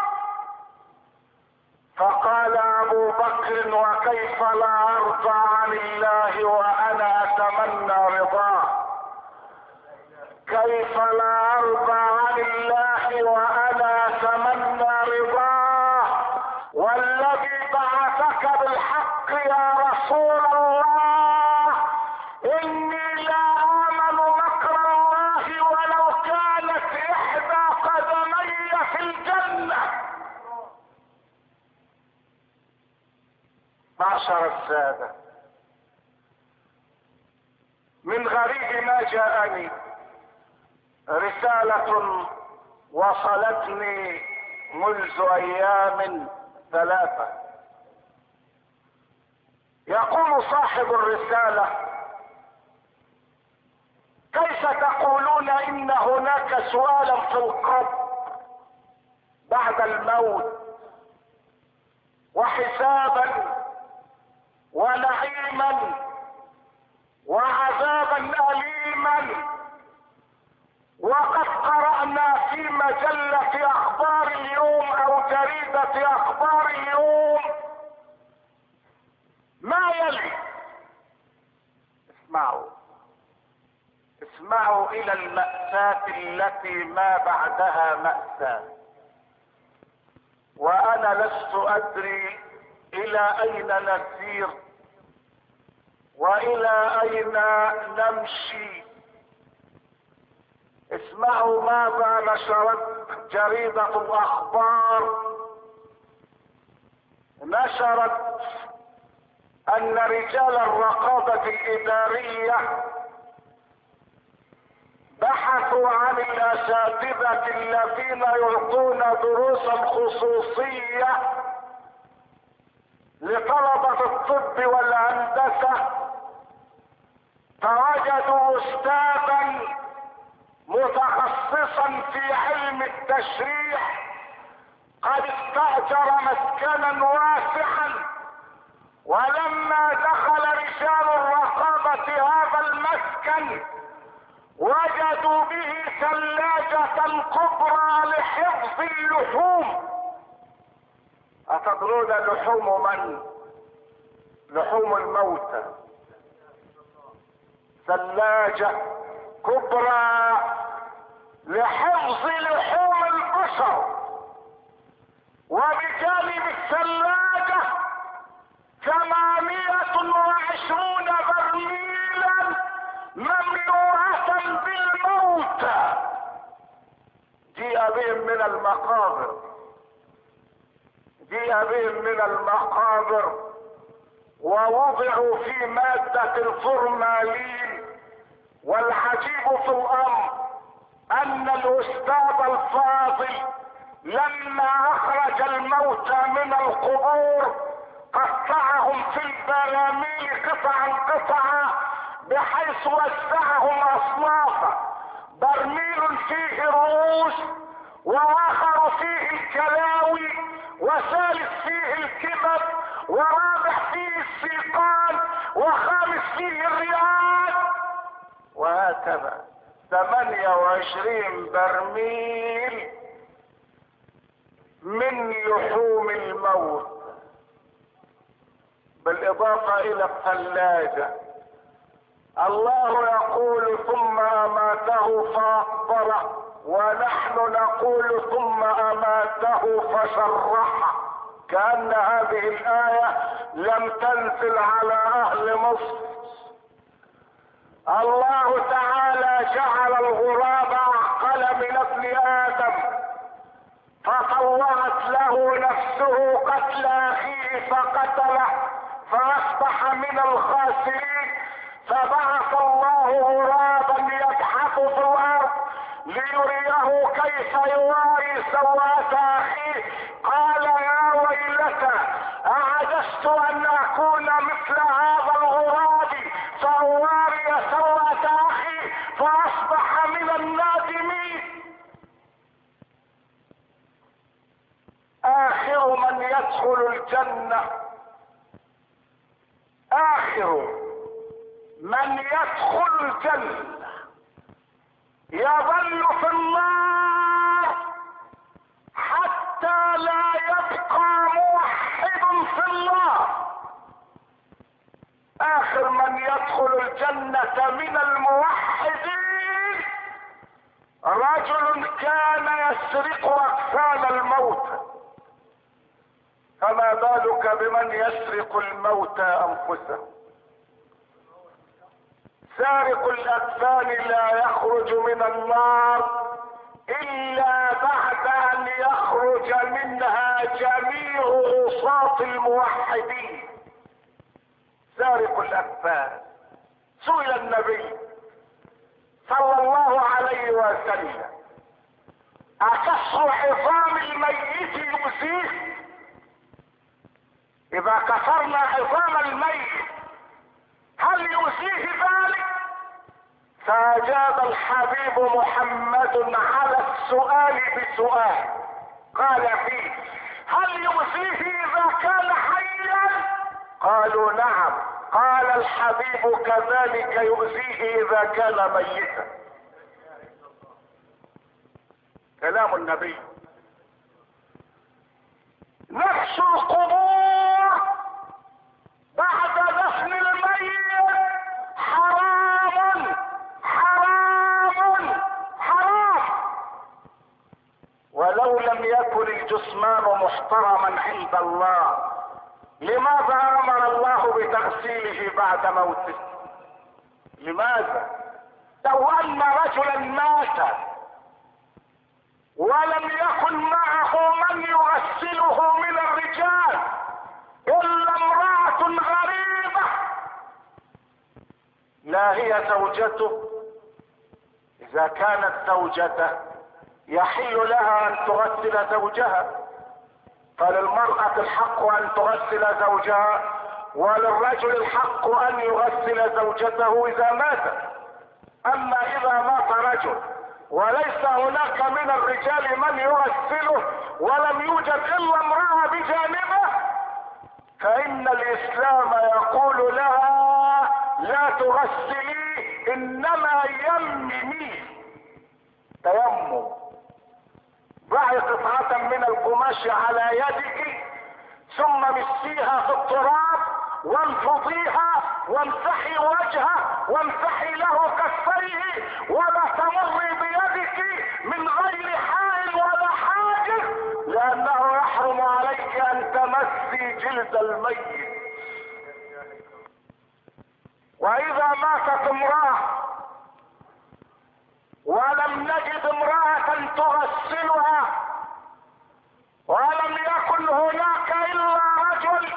فقال ابو بكر وكيف لا ارضى عن الله وانا اتمنى رضاه، كيف لا ارضى عن الله وانا اتمنى رضاه، والذي بعثك بالحق يا رسول الله اني لا امن مكر الله ولو كانت احدى قدمي في الجنة. معشر السادة، من غريب ما جاءني رسالة وصلتني منذ ايام 3. يقول صاحب الرسالة كيف تقولون ان هناك سؤالا في القبر بعد الموت وحسابا ونعيما وعذابا أليما، وقد قرأنا في مجلة اخبار اليوم او جريدة اخبار اليوم ما يلي. اسمعوا الى المأساة التي ما بعدها مأساة، وانا لست ادري الى اين نسير والى اين نمشي. اسمعوا ماذا نشرت جريدة الاخبار. نشرت ان رجال الرقابة الادارية بحثوا عن الاساتذة الذين يعطون دروسا خصوصية لطلبة الطب والهندسة، فوجدوا استاذا متخصصا في علم التشريح قد استأجر مسكنا واسعا، ولما دخل رجال الرقابة هذا المسكن وجدوا به ثلاجة كبرى لحفظ اللحوم. أتدرون لحوم من؟ لحوم الموتى. ثلاجة كبرى لحفظ لحوم البشر، وبجانب الثلاجة 28 برميلا مملوءة بالموتى جيء بهم من المقابر ووضعوا في مادة الفورمالين. والعجيب في الامر ان الاستاذ الفاضل لما اخرج الموتى من القبور قطعهم في البراميل قطعا بحيث وزعهم اصنافا، برميل فيه الرؤوس، واخر فيه الكلاوي، وثالث فيه الكبد، ورابع فيه السيقان، وخامس فيه الرئات، وهكذا 28 برميل من لحوم الموت، بالاضافة الى الثلاجة. الله يقول ثم اماته فاقبره، ونحن نقول ثم اماته فشرحه، كأن هذه الآية لم تنزل على اهل مصر. الله تعالى جعل الغراب اعقل من ابن ادم، فطوعت له نفسه قتل اخيه فقتله فاصبح من الخاسرين، فبعث الله غرابا يبحث في الارض ليريه كيف يواري سوءة اخيه. قال يا ويلتى اعجزت ان اكون مثل هذا الغراب فاواري سوءة اخي فاصبح من النادمين. اخر من يدخل الجنة، اخر من يدخل الجنة يظل في النار حتى لا يبقى موحد في الله. اخر من يدخل الجنة من الموحدين رجل كان يسرق اجسام الموتى، فما بالك بمن يسرق الموتى انفسهم. سارق الاجسام لا يخرج من النار الا بعد ان يخرج منها جميع عصاة الموحدين. سارق الاجسام سئل النبي صلى الله عليه وسلم اكسر عظام الميت يؤذيه؟ اذا كسرنا عظام الميت هل يؤذيه ذلك؟ فاجاب الحبيب محمد على السؤال بسؤال، قال فيه هل يؤذيه اذا كان حيا؟ قالوا نعم. قال الحبيب كذلك يؤذيه اذا كان ميتا. كلام النبي. نفس القبور بعد دفن الميت حرام حرام حرام. ولو لم يكن الجثمان محترما عند الله لماذا امر الله بتغسيله بعد موته؟ لماذا؟ لو ان رجلا مات ولم يكن معه من يغسله من الرجال الا امرأة غريبة، لا هي زوجته، اذا كانت زوجته يحل لها ان تغسل زوجها، فللمرأة الحق ان تغسل زوجها وللرجل الحق ان يغسل زوجته اذا مات. اما اذا مات رجل وليس هناك من الرجال من يغسله ولم يوجد الا امرأة بجانبه، فان الاسلام يقول لها لا تغسلي انما يممي تيمم. ضعي قطعة من القماش على يدك ثم مسيها في التراب وانفضيها وامسحي وجهه وامسحي له كفيه ولا تمري بيدك من غير حائل ولا حاجز، لانه يحرم عليك ان تمسي جلد الميت. واذا ماتت امرأة ولم نجد امرأة تغسلها ولم يكن هناك الا رجل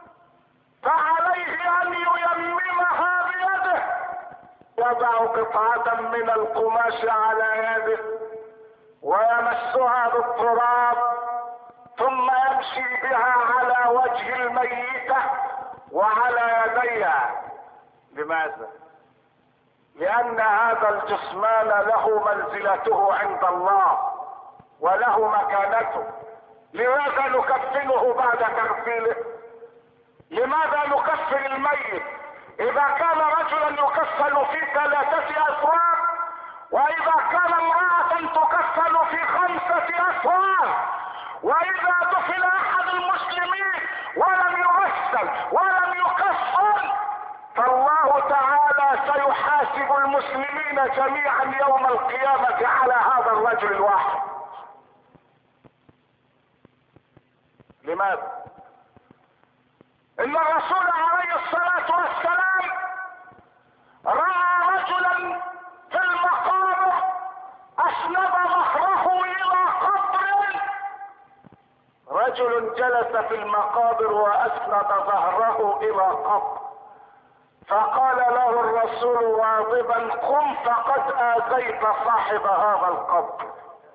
فعليه ان ييممها بيده، يضع قطعة من القماش على يده ويمسها بالتراب ثم يمشي بها على وجه الميتة وعلى يديها. لماذا؟ لان هذا الجسمان له منزلته عند الله وله مكانته. لماذا نكفنه بعد تغسيله؟ لماذا نكفن الميت؟ اذا كان رجلا يكفن في 3 اسواق واذا كان امرأة تكفن في 5 أسوار، واذا دفن احد المسلمين ولم يغسل ولم يكفن، فالله تعالى سيحاسب المسلمين جميعا يوم القيامة على هذا الرجل الواحد. لماذا؟ ان الرسول عليه الصلاة والسلام رأى رجلا في المقابر اسند ظهره الى قبر، رجل جلس في المقابر واسند ظهره الى قبر، فقال له الرسول واضبا: قم فقد آذيت صاحب هذا القبر.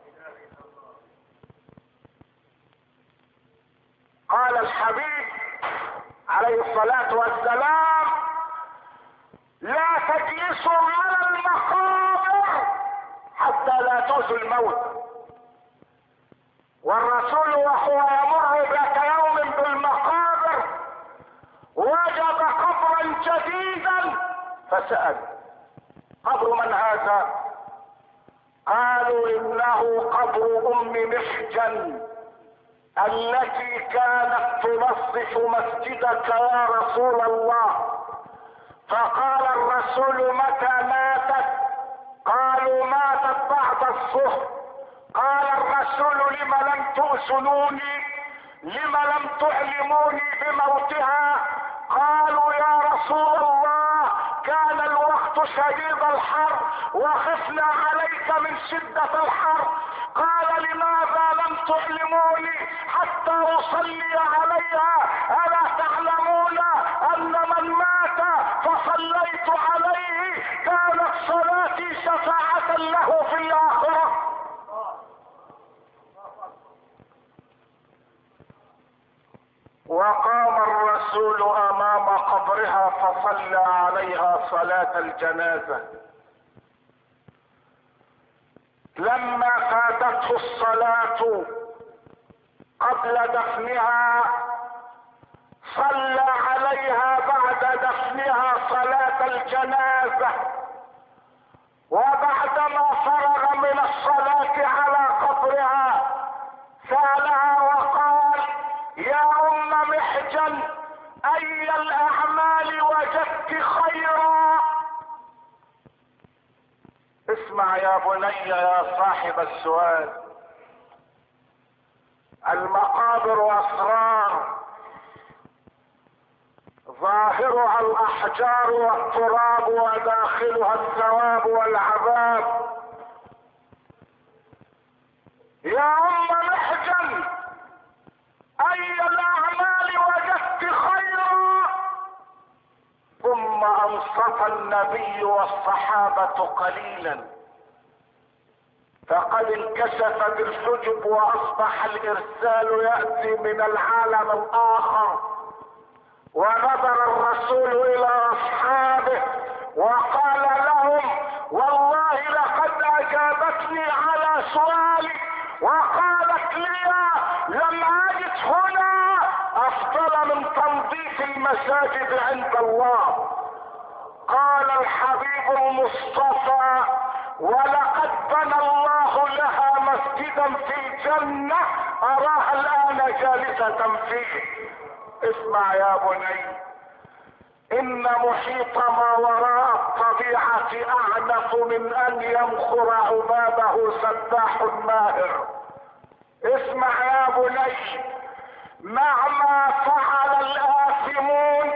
قال الحبيب عليه الصلاة والسلام: لا تجلسوا على المقابر حتى لا تؤذوا الموت. والرسول وهو يمر ذات يوم بالمقابر وجد قبرا جديدا، فسأل: قبر من هذا؟ قالوا: انه قبر ام محجن التي كانت تنظف مسجدك يا رسول الله. فقال الرسول: متى ماتت؟ قالوا: ماتت بعد الظهر. قال الرسول: لم لم تؤذنوني؟ لم لم تعلموني بموتها؟ قالوا: يا رسول الله كان الوقت شديد الحر وخفنا عليك من شدة الحر. قال: لماذا لم تعلموني حتى اصلي عليها؟ الا تعلمون ان من مات فصليت عليه كانت صلاتي شفاعة له في الاخرة؟ وقام الرسول امام قبرها فصلى عليها صلاة الجنازة. لما فاتته الصلاة قبل دفنها صلى عليها بعد دفنها صلاة الجنازة، وبعدما فرغ من الصلاة على قبرها سألها وقال: يا ام محجن اي الاعمال وجدت خيرا؟ اسمع يا بني يا صاحب السؤال، المقابر اسرار، ظاهرها الاحجار والتراب وداخلها الثواب والعذاب. يا ام محجن اي الاعمال وجدت خيرا؟ ثم انصت النبي والصحابة قليلا، فقد انكشفت الحجب واصبح الارسال يأتي من العالم الاخر. ونظر الرسول الى اصحابه وقال لهم: والله لقد اجابتني على سؤالي وقالت لي: لم اجد هنا افضل من تنظيف المساجد عند الله. قال الحبيب المصطفى: ولقد بنى الله لها مسجدا في الجنة اراها الان جالسة فيه. اسمع يا بني، ان محيط ما وراء الطبيعة اعنف من ان يمخر عبابه سباح ماهر. اسمع يا بني، مهما فعل الآثمون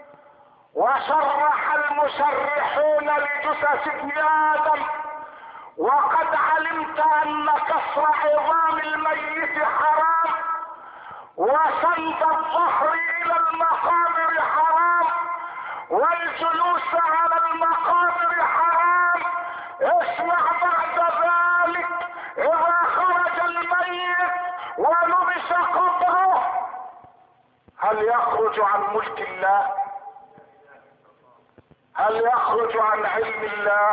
وشرح المشرحون لجثث ابن آدم، وقد علمت أن كسر عظام الميت حرام، وسند الظهر إلى المقابر حرام، والجلوس على المقابر حرام. اسمع بعد ذلك: إذا خرج الميت ولبس قبره هل يخرج عن ملك الله؟ هل يخرج عن علم الله؟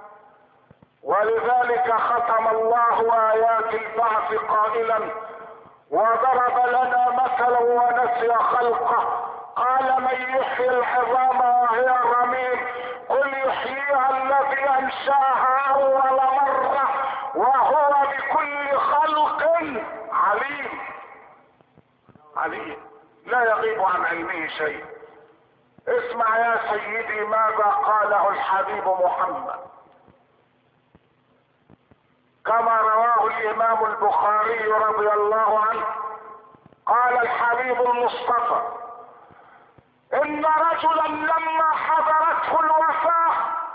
ولذلك ختم الله آيات البعث قائلا: وضرب لنا مثلا ونسي خلقه قال من يحيي العظام وهي رميم؟ قل يحييها الذي انشاها اول مرة وهو بكل خلق عليم. عليم لا يغيب عن علمه شيء. اسمع يا سيدي ماذا قاله الحبيب محمد كما رواه الامام البخاري رضي الله عنه. قال الحبيب المصطفى ان رجلا لما حضرته الوفاة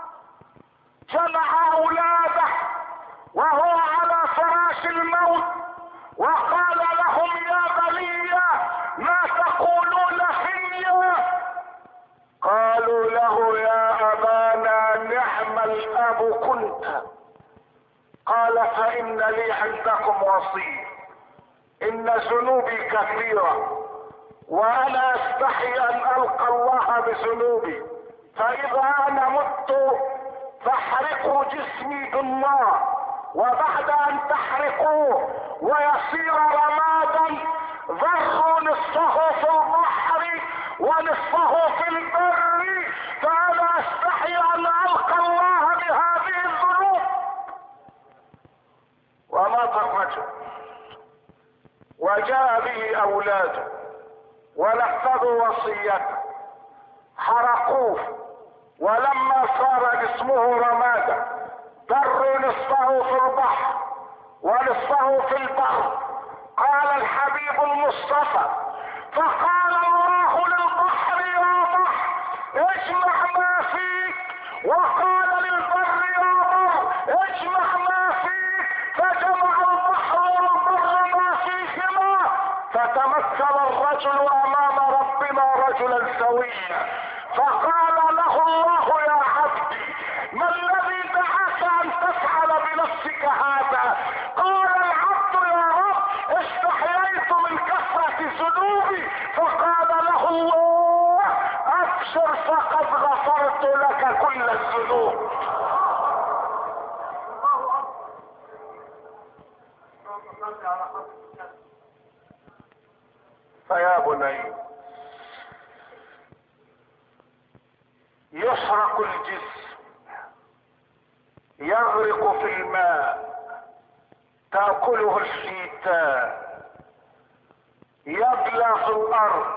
جمع اولاده وهو على فراش الموت وقال لهم يا بني ما تقولون في؟ قالوا له يا ابانا نعم الاب كنت. قال فان لي عندكم وصية، ان ذنوبي كثيرة وانا استحي ان القى الله بذنوبي، فاذا انا مت فاحرقوا جسمي بالنار، وبعد ان تحرقوه ويصير رمادا ذروا نصفه في البحر ونصفه في البر، فانا استحي ان القى الله بهذه الذنوب. ومات الرجل وجاء به اولاده ونفذوا وصيته، حرقوه، ولما صار جسمه رمادا ذروا نصفه في البحر ونصفه في البر. قال الحبيب المصطفى فقال الله للبحر يا بحر اجمع ما فيك، وقال للبر يا بر اجمع ما فيك، فجمع البحر والبر ما فيهما، فتمثل الرجل امام ربنا رجلا سويا، فقال له الله يا عبدي ما الذي دعاك ان تفعل بنفسك هذا؟ قال العبد يا رب استحييت من كثرة ذنوبي، فقال له الله ابشر فقد غفرت لك كل الذنوب. فيا بني يحرق الجسم يغرق في الماء تأكله الحيتان يبلى في الارض،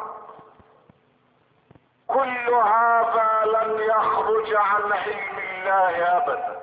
كل هذا لن يخرج عن علم الله ابدا،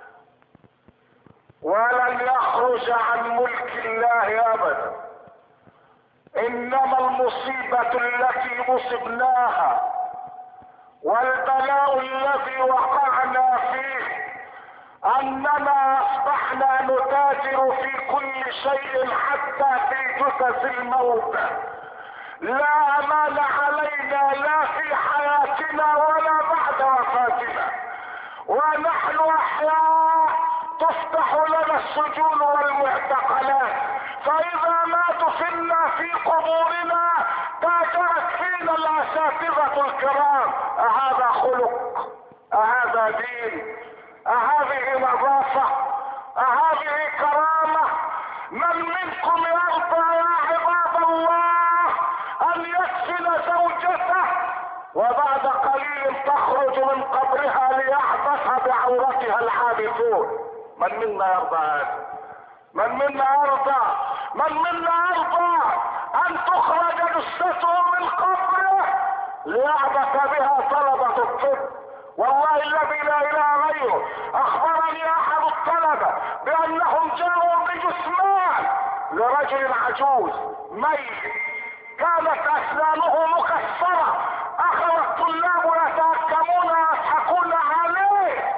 ولن يخرج عن ملك الله ابدا. انما المصيبة التي اصبناها والبلاء الذي وقعنا فيه اننا اصبحنا نتاجر في كل شيء حتى في جثث الموتى. لا امان علينا لا في حياتنا ولا بعد وفاتنا، ونحن احياء تفتح لنا السجون والمعتقلات، فاذا ما دفنا في قبورنا تاجرت فينا الاساتذة الكرام. اهذا خلق؟ اهذا دين؟ اهذه نظافة؟ اهذه كرامة؟ من منكم يرضى يا عباد الله ان يدفن زوجته وبعد قليل تخرج من قبرها ليعبث بعورتها العابثون؟ من منا يرضى هذا؟ من منا يرضى؟ من منا يرضى ان تخرج جثته من قبره ليعبث بها طلبة الطب؟ والله الذي لا اله غيره اخبرني احد الطلبة بانهم جاءوا بجثمان لرجل عجوز ميت كانت اسنانه مكسرة، اخذ الطلاب يتهكمون ويضحكون عليه.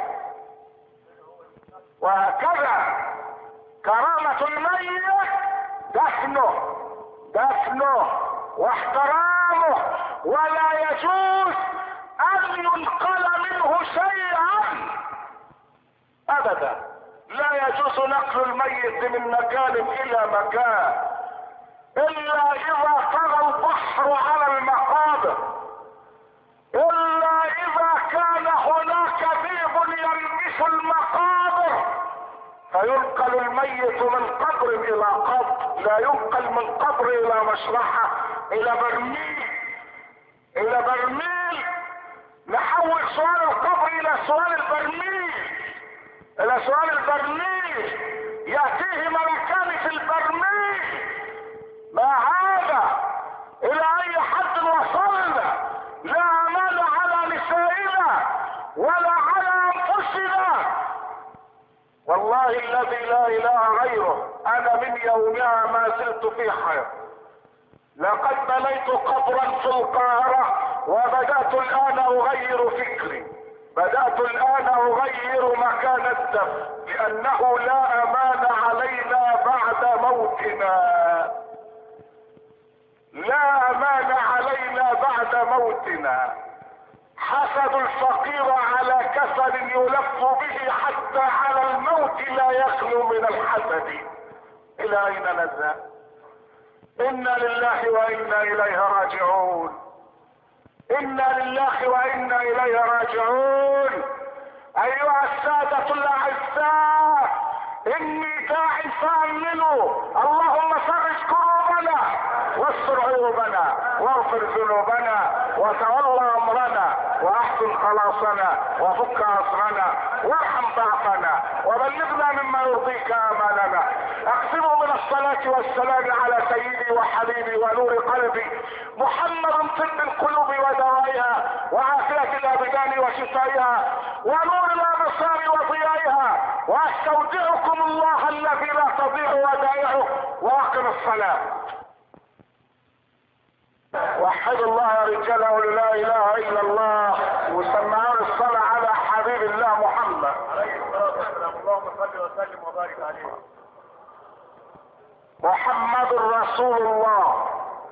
وهكذا كرامة الميت دفنه واحترامه، ولا يجوز ان ينقل منه شيئا ابدا. لا يجوز نقل الميت من مكان الى مكان الا اذا طغى البحر على المقابر، الا اذا كان هناك ذئب يلبس المقابر فينقل الميت من قبر الى قبر، لا ينقل من قبر الى مشرحة الى برميل. الى برميل، نحول سؤال القبر الى سؤال البرميل، الى سؤال البرميل، يأتيه ملكان في البرميل. ما هذا؟ الى اي حد وصلنا؟ لا امان على نسائنا ولا على انفسنا. والله الذي لا اله غيره انا من يومها ما زلت في حياة. لقد بنيت قبرا في القاهرة وبدأت الان اغير فكري، بدأت الان اغير مكان الدفن، لانه لا امان علينا بعد موتنا، لا امان علينا بعد موتنا. حسد الفقير على كسل يلف به حتى على الموت لا يخلو من الحسد. الى اين نذهب؟ انا لله وانا اليه راجعون، انا لله وانا اليه راجعون. ايها السادة الاعزاء، اني داع فامنوا، اللهم فرج كروبنا واستر عيوبنا واغفر ذنوبنا وتولى امرنا واحسن خلاصنا وفك اسرنا وارحم ضعفنا وبلغنا مما يرضيك امالنا. اقسموا من الصلاة والسلام على سيدي وحبيبي ونور قلبي محمد طب القلوب ودوائها وعافية الابدان وشفائها ونور الابصار وضيائها، واستودعكم الله الذي لا تضيع ودائعه، واقم الصلاة. وحدوا الله يا رجال، قولوا لا اله الا الله، وسمعوا الصلاة على حبيب الله محمد عليه الصلاة والسلام. اللهم صل وسلم وبارك عليه. محمد رسول الله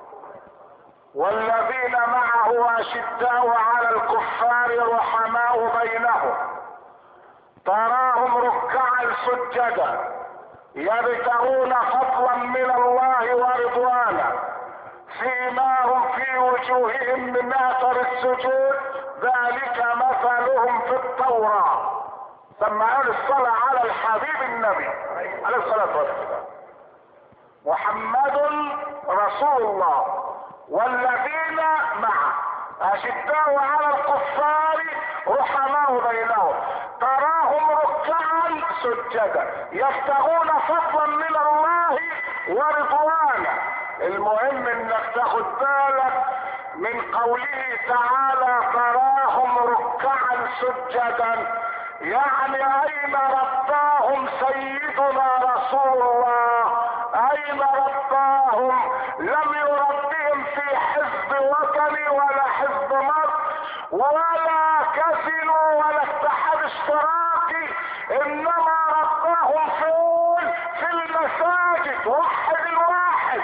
والذين معه اشداء على الكفار رحماء بينهم، تراهم ركعا سجدا يبتغون فضلا من الله ورضوانا، سيماهم في وجوههم من اثر السجود، ذلك مثلهم في التوراة. سمعون الصلاة على الحبيب النبي عليه الصلاة والسلام. محمد رسول الله والذين معه اشداء على الكفار رحماء بينهم، تراهم ركعا سجدا يبتغون فضلا من الله ورضوانا. المهم انك تاخد بالك من قوله تعالى تراهم ركعا سجدا، يعني اين رباهم سيدنا رسول الله؟ اين رباهم؟ لم يربهم في حزب وطني ولا حزب مصر ولا كسلوا ولا اتحاد اشتراكي، انما رباهم فين؟ في المساجد. وحد الواحد.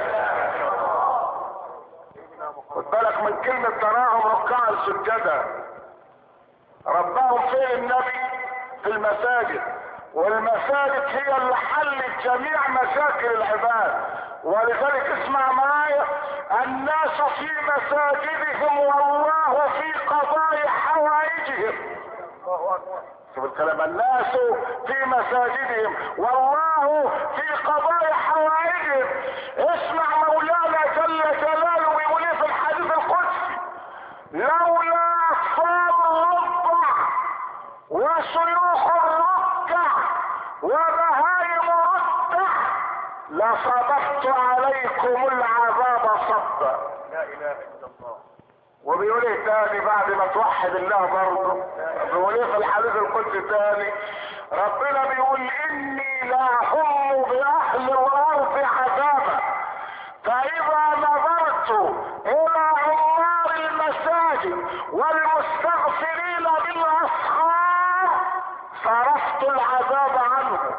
خد بالك من كلمة تراهم ركعا سجدا. رباهم فين النبي؟ في المساجد، والمساجد هي اللي حلت جميع مشاكل العباد. ولذلك اسمع معايا، الناس في مساجدهم والله في قضاء حوائجهم. شوف الكلام، الناس في مساجدهم والله في قضاء حوائجهم. اسمع مولانا جل جلاله بيقول ايه في الحديث القدسي: لولا اطفال الرضع وشيوخ الركع وبهايم الرتع لصببت عليكم العذاب صبا. لا اله الا الله. وبيقول ايه تاني بعد ما توحد الله برضه؟ بيقول ايه في الحديث القدسي تاني؟ ربنا بيقول اني لا هم باهل الارض عذابا، فاذا نظرت الى عمار المساجد والمستغفرين بالاسحار صرفت العذاب عنهم.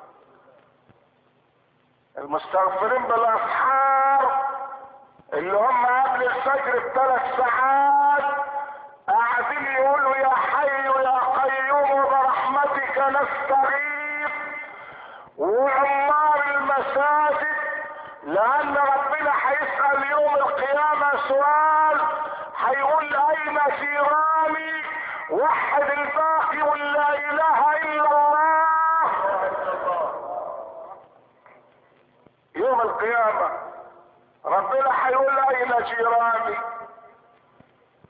المستغفرين بالاسحار اللي هم قبل الفجر ب3 ساعات قاعدين يقولوا يا حي يا قيوم برحمتك نستغيث. وعمار المساجد لان ربنا هيسأل يوم القيامة سؤال، هيقول اين جيراني؟ وحد الباقي ولا اله الا الله. يوم القيامة ربنا هيقول اين جيراني؟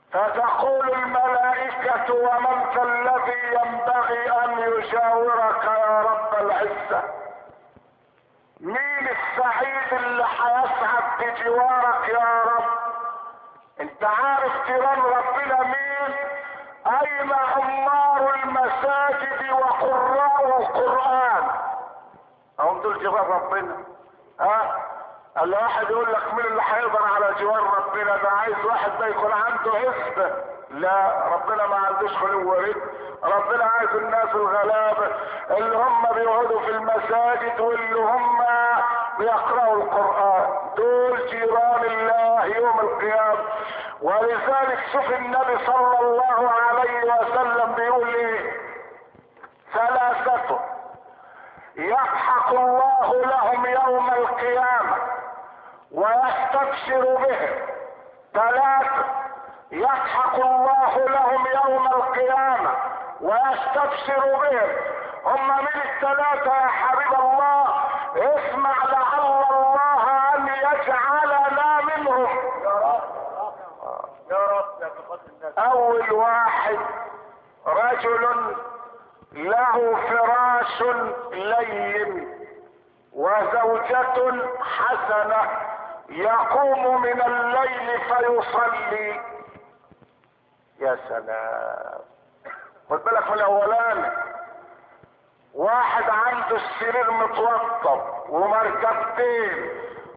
فتقول الملائكة ومن ذا الذي ينبغي ان يجاورك يا رب العزة؟ مين السعيد اللي هيسعد بجوارك يا رب؟ انت عارف جيران ربنا مين؟ اين عمار المساجد وقراء القرآن؟ هم دول جيران ربنا. الواحد يقول لك مين اللي هيقدر على جوار ربنا؟ ده عايز واحد ده يكون عنده عزة. لا، ربنا ما عندوش خلو ورد. ربنا عايز الناس الغلابة اللي هم بيقعدوا في المساجد واللي هم بيقرأوا القرآن، دول جيران الله يوم القيامة. ولذلك شوف النبي صلى الله عليه وسلم بيقول ايه: ثلاثة يضحك الله لهم يوم القيامة ويستبشر بهم. ثلاثة يضحك الله لهم يوم القيامة ويستبشر بهم. هم من الثلاثة يا حبيب الله؟ اسمع لعل الله ان يجعلنا منهم يا رب يا رب يا الناس. اول واحد رجل له فراش لين وزوجة حسنة يقوم من الليل فيصلي. يا سلام. خد بالك من الاولاني، واحد عنده السرير متوضب ومركبتين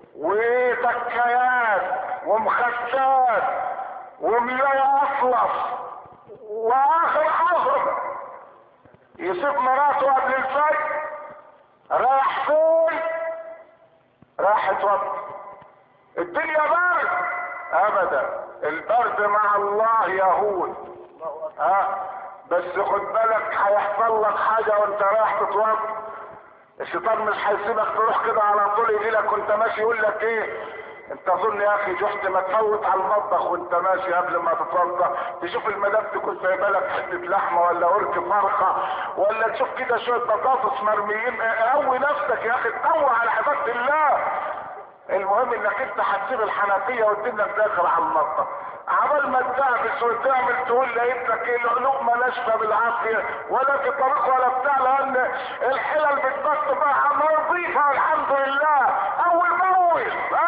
وتكيات ومخدات وملاية اطلس واخر عظم، يسيب مراته قبل الفجر رايح فين؟ راح يتوضا. الدنيا برد؟ ابدا، البرد مع الله يهون. بس خد بالك هيحصل لك حاجه وانت رايح تتوضا. الشيطان مش هيسيبك تروح كده على طول، يجي لك وانت ماشي يقول لك ايه؟ انت اظن يا اخي جحت ما تفوت على المطبخ وانت ماشي قبل ما تتوضا، تشوف المدام تكون سايبه لك حته لحمه ولا ورك فرخه، ولا تشوف كده شويه بطاطس مرميين. قوي نفسك يا اخي، تقوي على عباده الله. المهم انك انت هتسيب الحنفيه وتنك داخل على المطبخ، عبال ما تدعبس وتعمل تقول لابنك ايه؟ لقمه ناشفه بالعافيه ولا في طريق ولا بتاع، لان الحلل بتبط بقى نظيفه والحمد لله اول باول.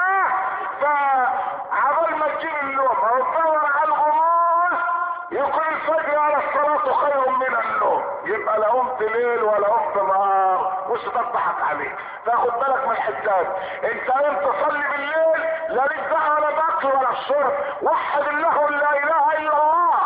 فعبال ما تجيب اللقمه وتدور على الغموس يكون الفجر على الصلاه خير من النوم، يبقى لا قمت ليل ولا قمت نهار وش تضحك عليك. فاخد بالك من الحجاج، انت قمت تصلي بالليل لا ليك دعوه ولا باكل ولا الشرب، وحد الله لا اله الا الله.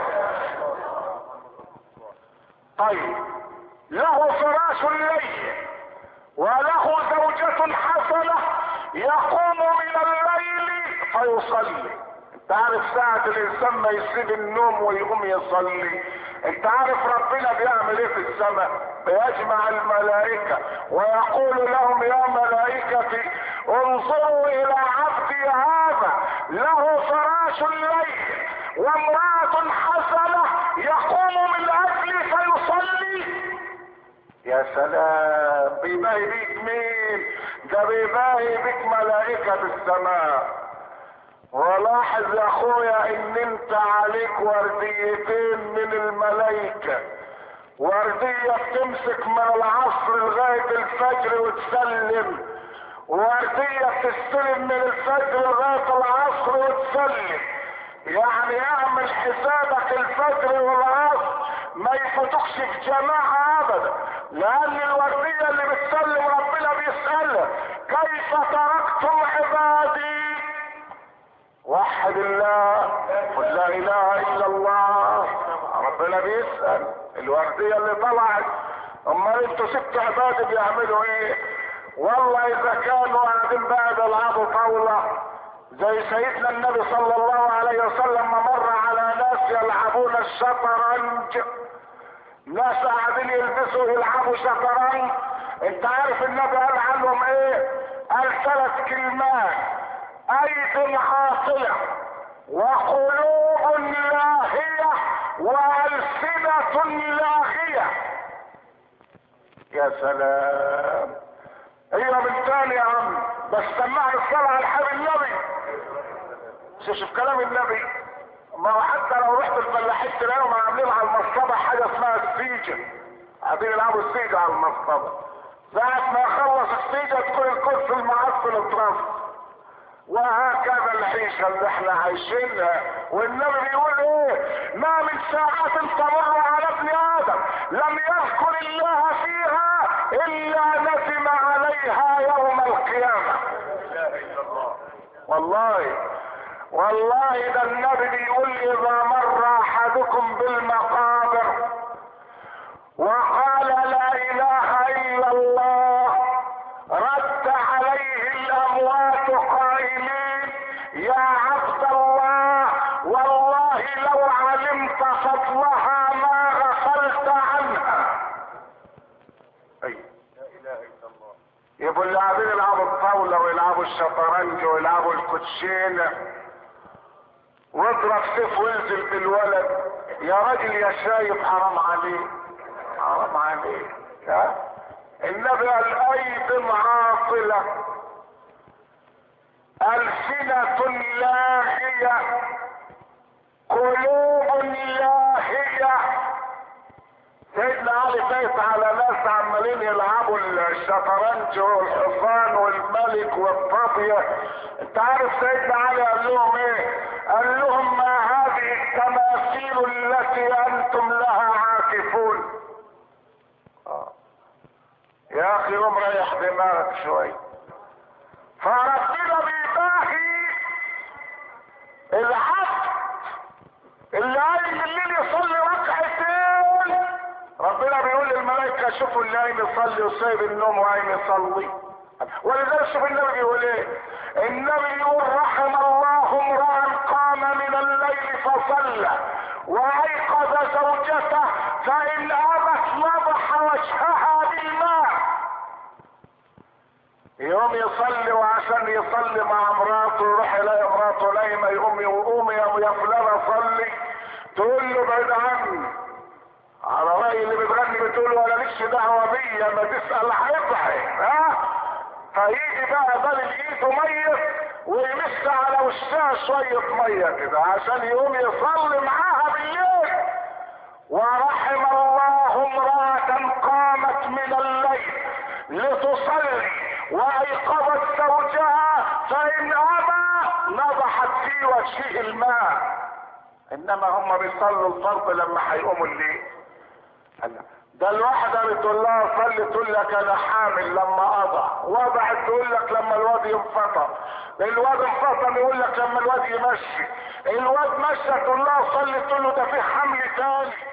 طيب، له فراش لين وله زوجة حسنة يقوم من الليل فيصلي. انت عارف ساعة الانسان ما يسيب النوم ويقوم يصلي، انت عارف ربنا بيعمل ايه في السماء؟ بيجمع الملائكة ويقول لهم يا ملائكتي انظروا الى عبدي هذا له فراش لين وامرأة حسنة يقوم من اجلي فيصلي. يا سلام، بيباهي بيك مين؟ ده بيباهي بيك ملائكة السماء. ولاحظ يا اخويا ان انت عليك ورديتين من الملائكة، وردية بتمسك من العصر لغاية الفجر وتسلم، وردية بتستلم من الفجر لغاية العصر وتسلم. يعني اعمل حسابك الفجر والعصر ما يفوتكش في جماعة ابدا، لان الوردية اللي بتسلم ربنا بيسألها كيف تركتم عبادي؟ وحد الله، قل لا اله الا الله. ربنا بيسأل الوردية اللي طلعت امال انتوا ست عباد بيعملوا ايه؟ والله اذا كانوا قاعدين بقى بيلعبوا طاولة زي سيدنا النبي صلى الله عليه وسلم ما مر على ناس يلعبون الشطرنج، ناس قاعدين يلبسوا يلعبوا شطرنج. انت عارف النبي قال عنهم ايه؟ قال 3 كلمات: ايد عاطلة وقلوب لاهية والسنة لاغية. يا سلام، هي من تاني يا عم، بس سمعني الصلاة على الحبيب النبي. شوف كلام النبي ما هو حتى لو رحت الفلاحين تلاقيهم عاملين على المصطبة حاجة اسمها السيجة، قاعدين يلعبوا السيجة على المصطبة. ساعة ما يخلص السيجة تكون القدس المعسل اترفض. وهكذا العيشة اللي احنا عايشينها. والنبي بيقول ايه؟ ما من ساعة تمر على ابن ادم لم يذكر الله فيها الا ندم عليها يوم القيامة. والله ده النبي بيقول اذا مر احدكم بالمقابر وقال لا اله الا الله رد عليه الاموات قائلين يا عبد الله والله لو علمت فضلها ما غفلت عنها. اي لا اله الا الله. يبقوا اللي قاعدين يلعبوا الطاوله ويلعبوا الشطرنج ويلعبوا الكوتشينه واضرب سيف وانزل بالولد، يا راجل يا شايب حرام عليك، حرام عليك. النبي قال ايد عاطلة السنة لاهية قلوب لاهية. سيدنا علي فايت على ناس عمالين يلعبوا الشطرنج والحصان والملك والطابية. انت عارف سيدنا علي قال لهم ايه؟ قال لهم ما هذه التماثيل التي انتم لها عاكفون. يا اخي قوم ريح دماغك شوي. فربنا بيباهي العبد اللي قايم بالليل يصلي ركعتين. ربنا بيقول للملائكة شوفوا اللي قايم يصلي وسايب النوم وقايم يصلي. ولذلك شوف النبي بيقول ايه؟ النبي يقول رحم الله امرأ قام من الليل فصلى وايقظ زوجته فان ابت نضح وجهها بالماء. يقوم يصلي وعشان يصلي مع مراته يروح يلاقي مراته نايمه يقوم يا فلان صلي، تقول له بعيد عني. على راي اللي بتغني بتقول له ولا لكش دعوه بيا ما تسال هيضحك. فيجي بقى بال ايده ميه ويمس على وشها شويه ميه كده عشان يقوم يصلي معاها بالليل. ورحم الله امرأة قامت من الليل لتصلي وايقظت زوجها فان ابى نضحت في وجهه الماء. انما هم بيصلوا الفرض لما هيقوموا الليل. ده الواحدة بتقول لها صلي تقول لك انا حامل لما اضع، وضعت تقول لك لما الواد ينفطر، الواد انفطر يقول لك لما الواد يمشي، الواد مشى تقول لها صلي تقول له ده في حمل تاني.